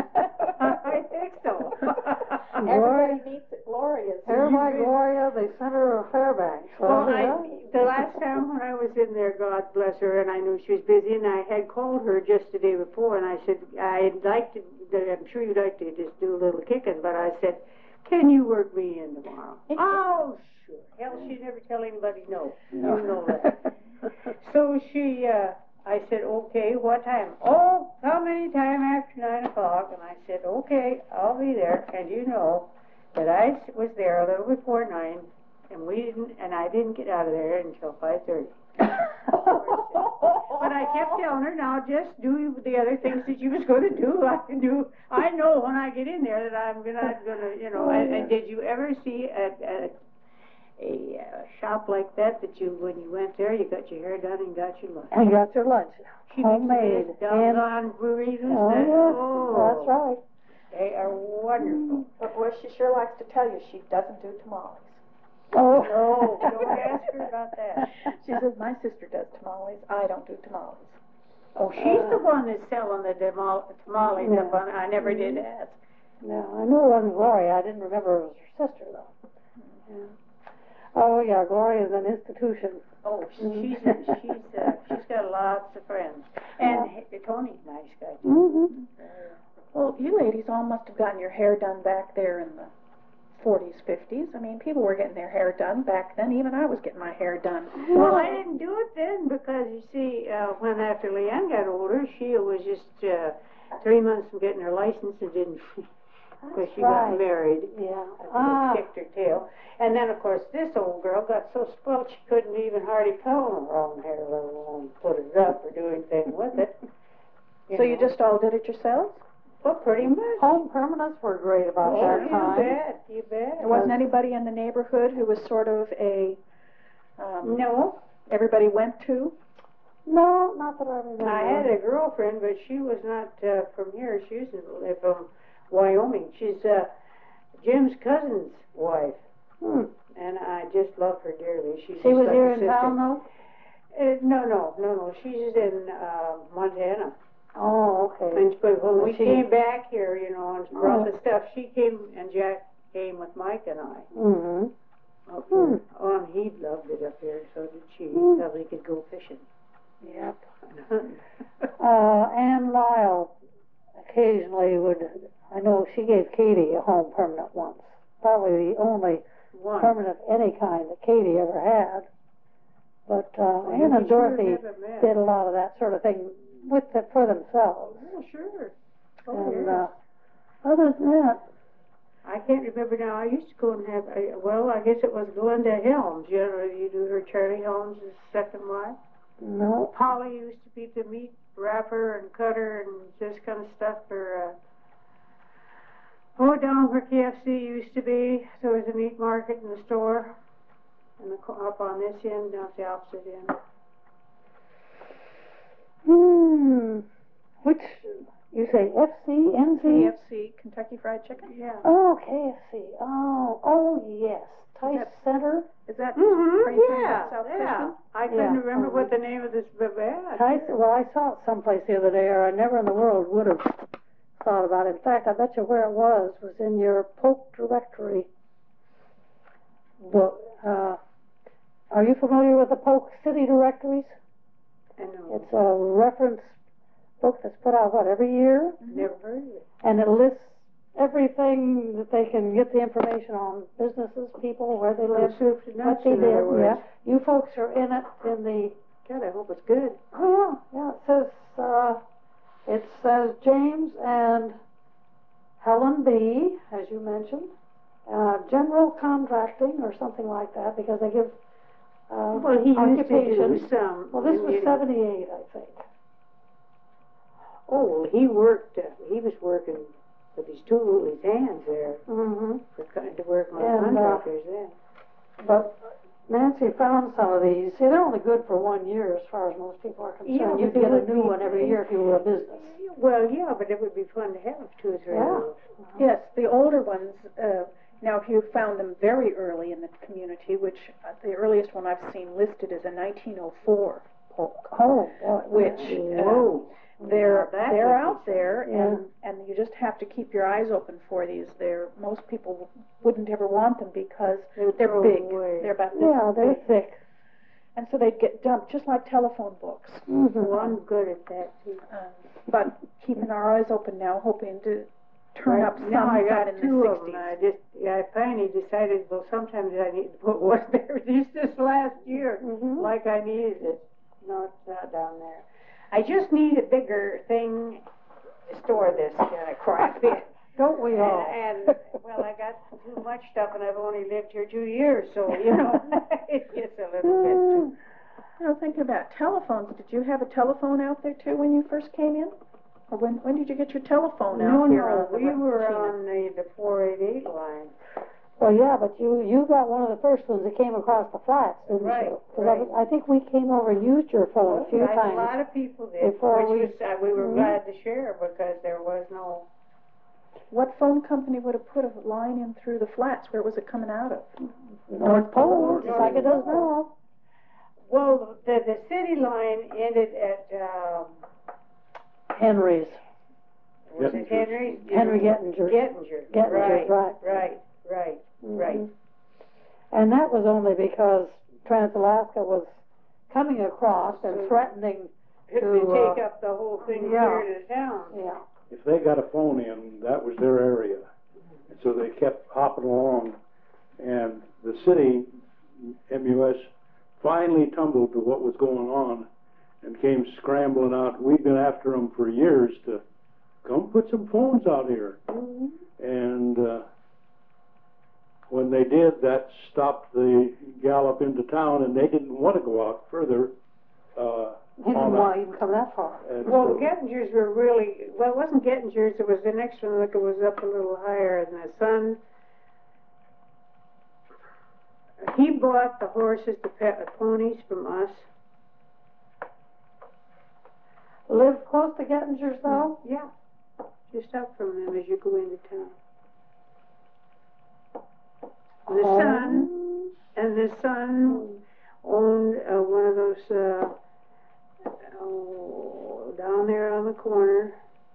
I think so. Everybody meets at Gloria's. Everybody, Gloria, the center of Fairbanks. Well, Right? the last time when I was in there, God bless her, and I knew she was busy, and I had called her just the day before, and I said, I'd like to, I'm sure you'd like to just do a little kicking, but I said, can you work me in tomorrow? Oh, sure. Hell, she'd never tell anybody no. You know that. So I said, okay, what time? Oh, come anytime after 9 o'clock. And I said, okay, I'll be there. And you know that I was there a little before 9, and I didn't get out of there until 5:30. But I kept telling her, now just do the other things that you was going to do. I know when I get in there that I'm not going to, you know. And did you ever see a shop like that you, when you went there, you got your hair done and got your lunch? And got your lunch. She Homemade. makes the best doggone burritos. Oh, yes, that's right. They are wonderful. But boy, she sure likes to tell you she doesn't do tamales. Oh. No, don't ask her about that. She says, my sister does tamales. I don't do tamales. Oh, she's the one that's selling the tamales Yeah. up on, I never did ask. No, I knew it wasn't Gloria. I didn't remember it was her sister, though. Yeah. Oh, yeah, Gloria's an institution. Oh, she's got lots of friends. And Tony's a nice guy, too. Mm-hmm. Well, you ladies all must have gotten your hair done back there in the 40s, 50s. I mean, people were getting their hair done back then. Even I was getting my hair done. Well, I didn't do it then because, you see, when after Leanne got older, she was just 3 months from getting her license and didn't, because she got married. Yeah. Kicked her tail. And then, of course, this old girl got so spoiled she couldn't even hardly comb her own hair, let alone put it up or do anything with it. So you just all did it yourselves? Well, pretty much. Home permanents were great about that time. You bet. There wasn't anybody in the neighborhood who was sort of a, No. everybody went to? No, not that I remember. I had a girlfriend, but she was not from here. She was from Wyoming. She's Jim's cousin's wife. And I just love her dearly. She was like here a in sister. town, though? No. She's in Montana. Oh, okay. And but when we came back here, you know, and brought the stuff, she came, and Jack came with Mike and I. Mm-hmm. Up here. Oh, and he loved it up here, so did she. He probably could go fishing. Yep. Ann Lyle occasionally I know she gave Katie a home permanent once. Probably the only permanent of any kind that Katie ever had. But Ann and Dorothy did a lot of that sort of thing for themselves. Oh, sure. And other than that, I can't remember now. I used to go and have, well, I guess it was Glenda Helms. You know, you knew her, Charlie Helms' second wife. No. Polly used to be the meat wrapper and cutter and this kind of stuff for, down where KFC used to be. There was a meat market in the store. And up on this end, not the opposite end. Which, you say FC, NC? KFC, Kentucky Fried Chicken? Yeah. Oh, KFC. Oh, yes. Tice Center. Is that Yeah, South yeah. Cushman? I couldn't remember what the name of this, but yeah. Tice, well, I saw it someplace the other day, or I never in the world would have thought about it. In fact, I bet you where it was in your Polk directory book. Are you familiar with the Polk City directories? I know. It's a reference book that's put out, every year? Never heard of it. And it lists everything that they can get the information on, businesses, people, where they live, Soup to what nuts, they in did. other words. Yeah, you folks are in it in the. God, I hope it's good. Oh yeah. It says James and Helen B, as you mentioned, general contracting or something like that, because they give Well, he used to occupations. do some. Well, this was 78, I think. Oh, he worked. He was working with his hands there Mm-hmm. to work on And, contractors then. But Nancy found some of these. See, they're only good for 1 year as far as most people are concerned. Yeah, You but they get a would new be- one every year if you were a business. Well, yeah, but it would be fun to have 2 or 3 Yeah. of those. Yes, the older ones, now if you found them very early in the community, which the earliest one I've seen listed is a 1904 Polk, Oh, boy. which Whoa. they're Now that would out be there, Yeah. and you just have to keep your eyes open for these. Most people wouldn't ever want them because they're throw big. away. They're about this Yeah, they're big. thick. And so they'd get dumped just like telephone books. Mm-hmm. Well, I'm good at that too. But keeping our eyes open now, hoping to turn up some Now I that got in 2 the of them. 60s. I finally decided, well, sometimes I need to put one there. Just this last year, Mhm. like I needed it. No, it's not down there. I just need a bigger thing to store this kind of crap in. Don't we all? And well, I got too much stuff, and I've only lived here 2 years, so it gets a little bit too. Now thinking about telephones, did you have a telephone out there too when you first came in? Or when did you get your telephone out here on the we were Machina? on the 488 line. Well, yeah, but you got one of the first ones that came across the flats, didn't Right, you? 'Cause right. I think we came over and used your phone a few A times. lot of people did, before which we were Mhm. glad to share because there was no. What phone company would have put a line in through the flats? Where was it coming out of? North Pole, just like it does now. Well, the city line ended at Henry's. was it Henry? Henry Gettinger. Gettinger. Right. Mhm. And that was only because Trans-Alaska was coming across and threatening To to take up the whole thing yeah. here to town. Yeah. If they got a phone in, that was their area. And so they kept hopping along. And the city, MUS, finally tumbled to what was going on and came scrambling out. We've been after them for years to come put some phones out here. Mm-hmm. And when they did, that stopped the gallop into town, and they didn't want to go out further. He didn't want to even come that far. Well, Gettingers were really, well, it wasn't Gettingers, it was the next one that was up a little higher, and the son, he bought the horses, the ponies from us. Live close to Gettingers, though? Yeah, just up from them as you go into town. The son owned one of those, down there on the corner,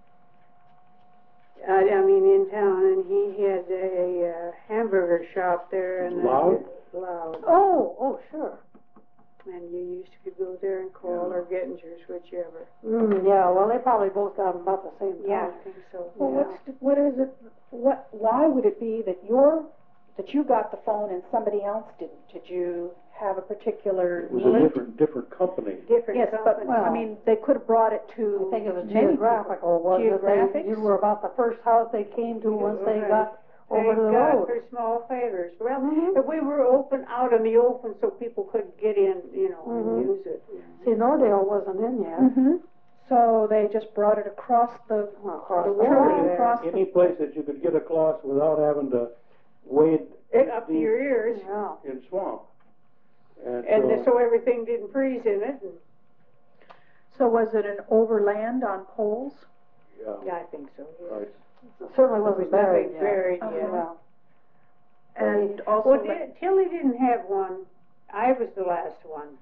in town, and he had a hamburger shop there. And Loud? Loud. Oh, sure. And you used to go there and call, or Gettingers, whichever. Yeah, well, they probably both got them about the same time. Yeah, I think so. Well, what is it? Why would it be that you got the phone and somebody else didn't? Did you have a particular It was need? a different company. Different Yes, company. but I mean, they could have brought it to. I think it was many geographical, people. wasn't it? Geographics? You were about the first house they came to once they Right. got over to the Thank God road. for small favors. Well, Mhm. if we were open, out in the open so people could get in, Mhm. and use it. See, Nordale wasn't in yet. Mm-hmm. So they just brought it across the Across the the wall, road. across the Any place that you could get across without having to wade Up to your ears. Yeah. in swamp. And so everything didn't freeze in it. And, So was it an overland on poles? yeah, I think so. Yeah. Right. It certainly There wasn't was nothing buried yet. buried Uh-huh. yet. Yeah. And also, Well, Tilly didn't have one. I was the last one.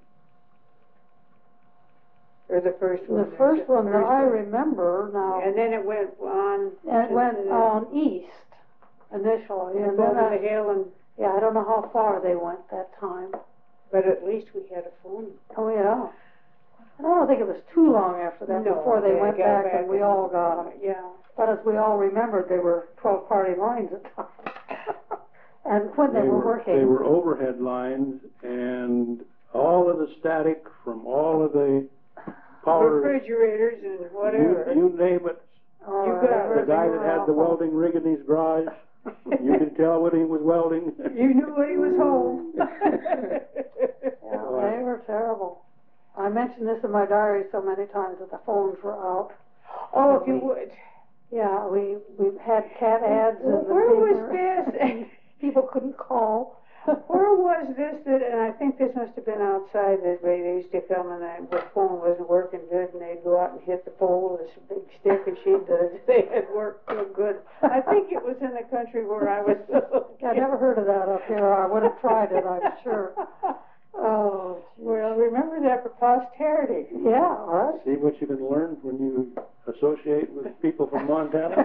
Or the first one. The first one that First I one. remember now, And then it went on. and it to went the- on east initially, and then over the hill, I don't know how far they went that time. but at least we had a phone. Oh, yeah. And I don't think it was too long after that No, before they went got back and we all got them. Yeah. But as we all remembered, they were 12-party lines at times. And when they were working. They were overhead lines, and all of the static from all of the power, Refrigerators and whatever. you name it. Oh, You got they The guy were that had the awful. welding rig in his garage, you could tell when he was welding. You knew when he was home. Yeah, they were terrible. I mentioned this in my diary so many times that the phones were out. Oh, if you would. Yeah, we had cat ads in the Where was paper. this? People couldn't call. Where was this that, and I think this must have been outside, that they used to come and the phone wasn't working good and they'd go out and hit the pole with this big stick and they had worked so good. I think it was in the country where I was. I never heard of that up here. I would have tried it, I'm sure. Oh, well, remember that for posterity. yeah, right? See what you can learn when you associate with people from Montana?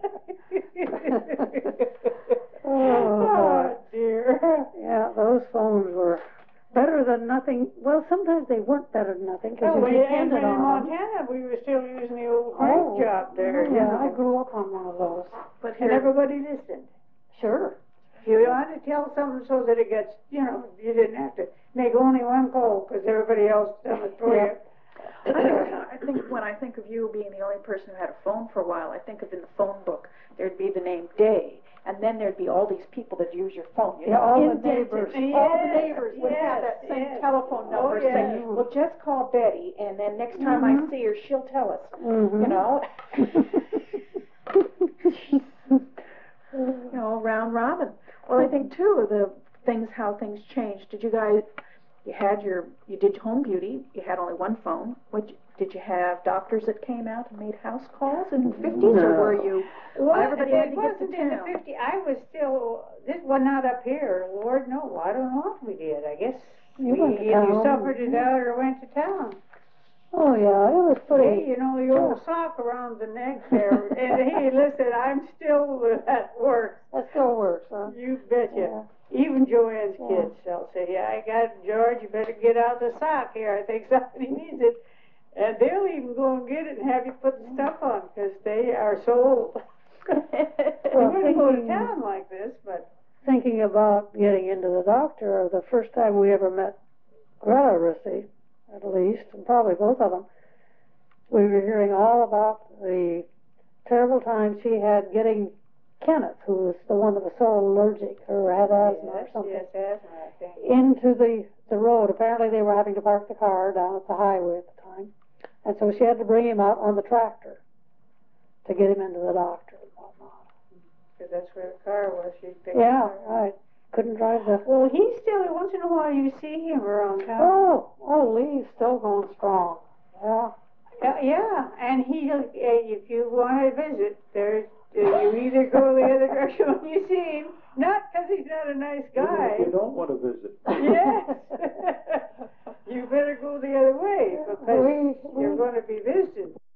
Oh, dear. Yeah, those phones were better than nothing. Well, sometimes they weren't better than nothing because Oh, you and depended in on them. Montana, we were still using the old crank job there. Yeah, I grew up on one of those. but And here, everybody listened. Sure. You wanted to tell something so that it gets, you didn't have to make only one call because everybody else done it for you. I think when I think of you being the only person who had a phone for a while, I think of in the phone book, there'd be the name Day, and then there'd be all these people that use your phone. Yeah, all the indented. neighbors. All the neighbors would have Yes, that same yes. telephone Oh, number yes. saying, well, just call Betty, and then next time I see her, she'll tell us. Mm-hmm. You know? You know, round robin. Well, I think too of the things, how things changed. Did you guys, you did home beauty, you had only one phone. Did you have doctors that came out and made house calls in the 50s, or were you, Well, everybody had to get to wasn't in the town? 50s. I was still, this was not up here. Lord, no, I don't know if we did. I guess You we went to either town. suffered it out or went to town. Oh, yeah, it was pretty. Hey, the old sock around the neck there. And hey, listen, I'm still at work. That still works, huh? You betcha. Yeah. Even Joanne's Yeah. kids, they'll say, yeah, I got George, you better get out the sock here. I think somebody needs it. And they'll even go and get it and have you put the stuff on because they are so. Well, We're going to go to thinking- town like this, but. Thinking about getting into the doctor, the first time we ever met Greta Rissy, at least, and probably both of them, we were hearing all about the terrible time she had getting Kenneth, who was the one that was so allergic or had asthma or something, Yes, asthma, I think. into the road. Apparently they were having to park the car down at the highway at the time. And so she had to bring him out on the tractor to get him into the doctor and whatnot. Because that's where the car was. Yeah, right. Couldn't drive the... Well, he's still, once in a while you see him around town. Oh, Lee's still going strong. Yeah. Yeah, and if you want to visit, you either go the other direction when you see him, not because he's not a nice guy. You don't want to visit. Yes. You better go the other way because you're going to be visited.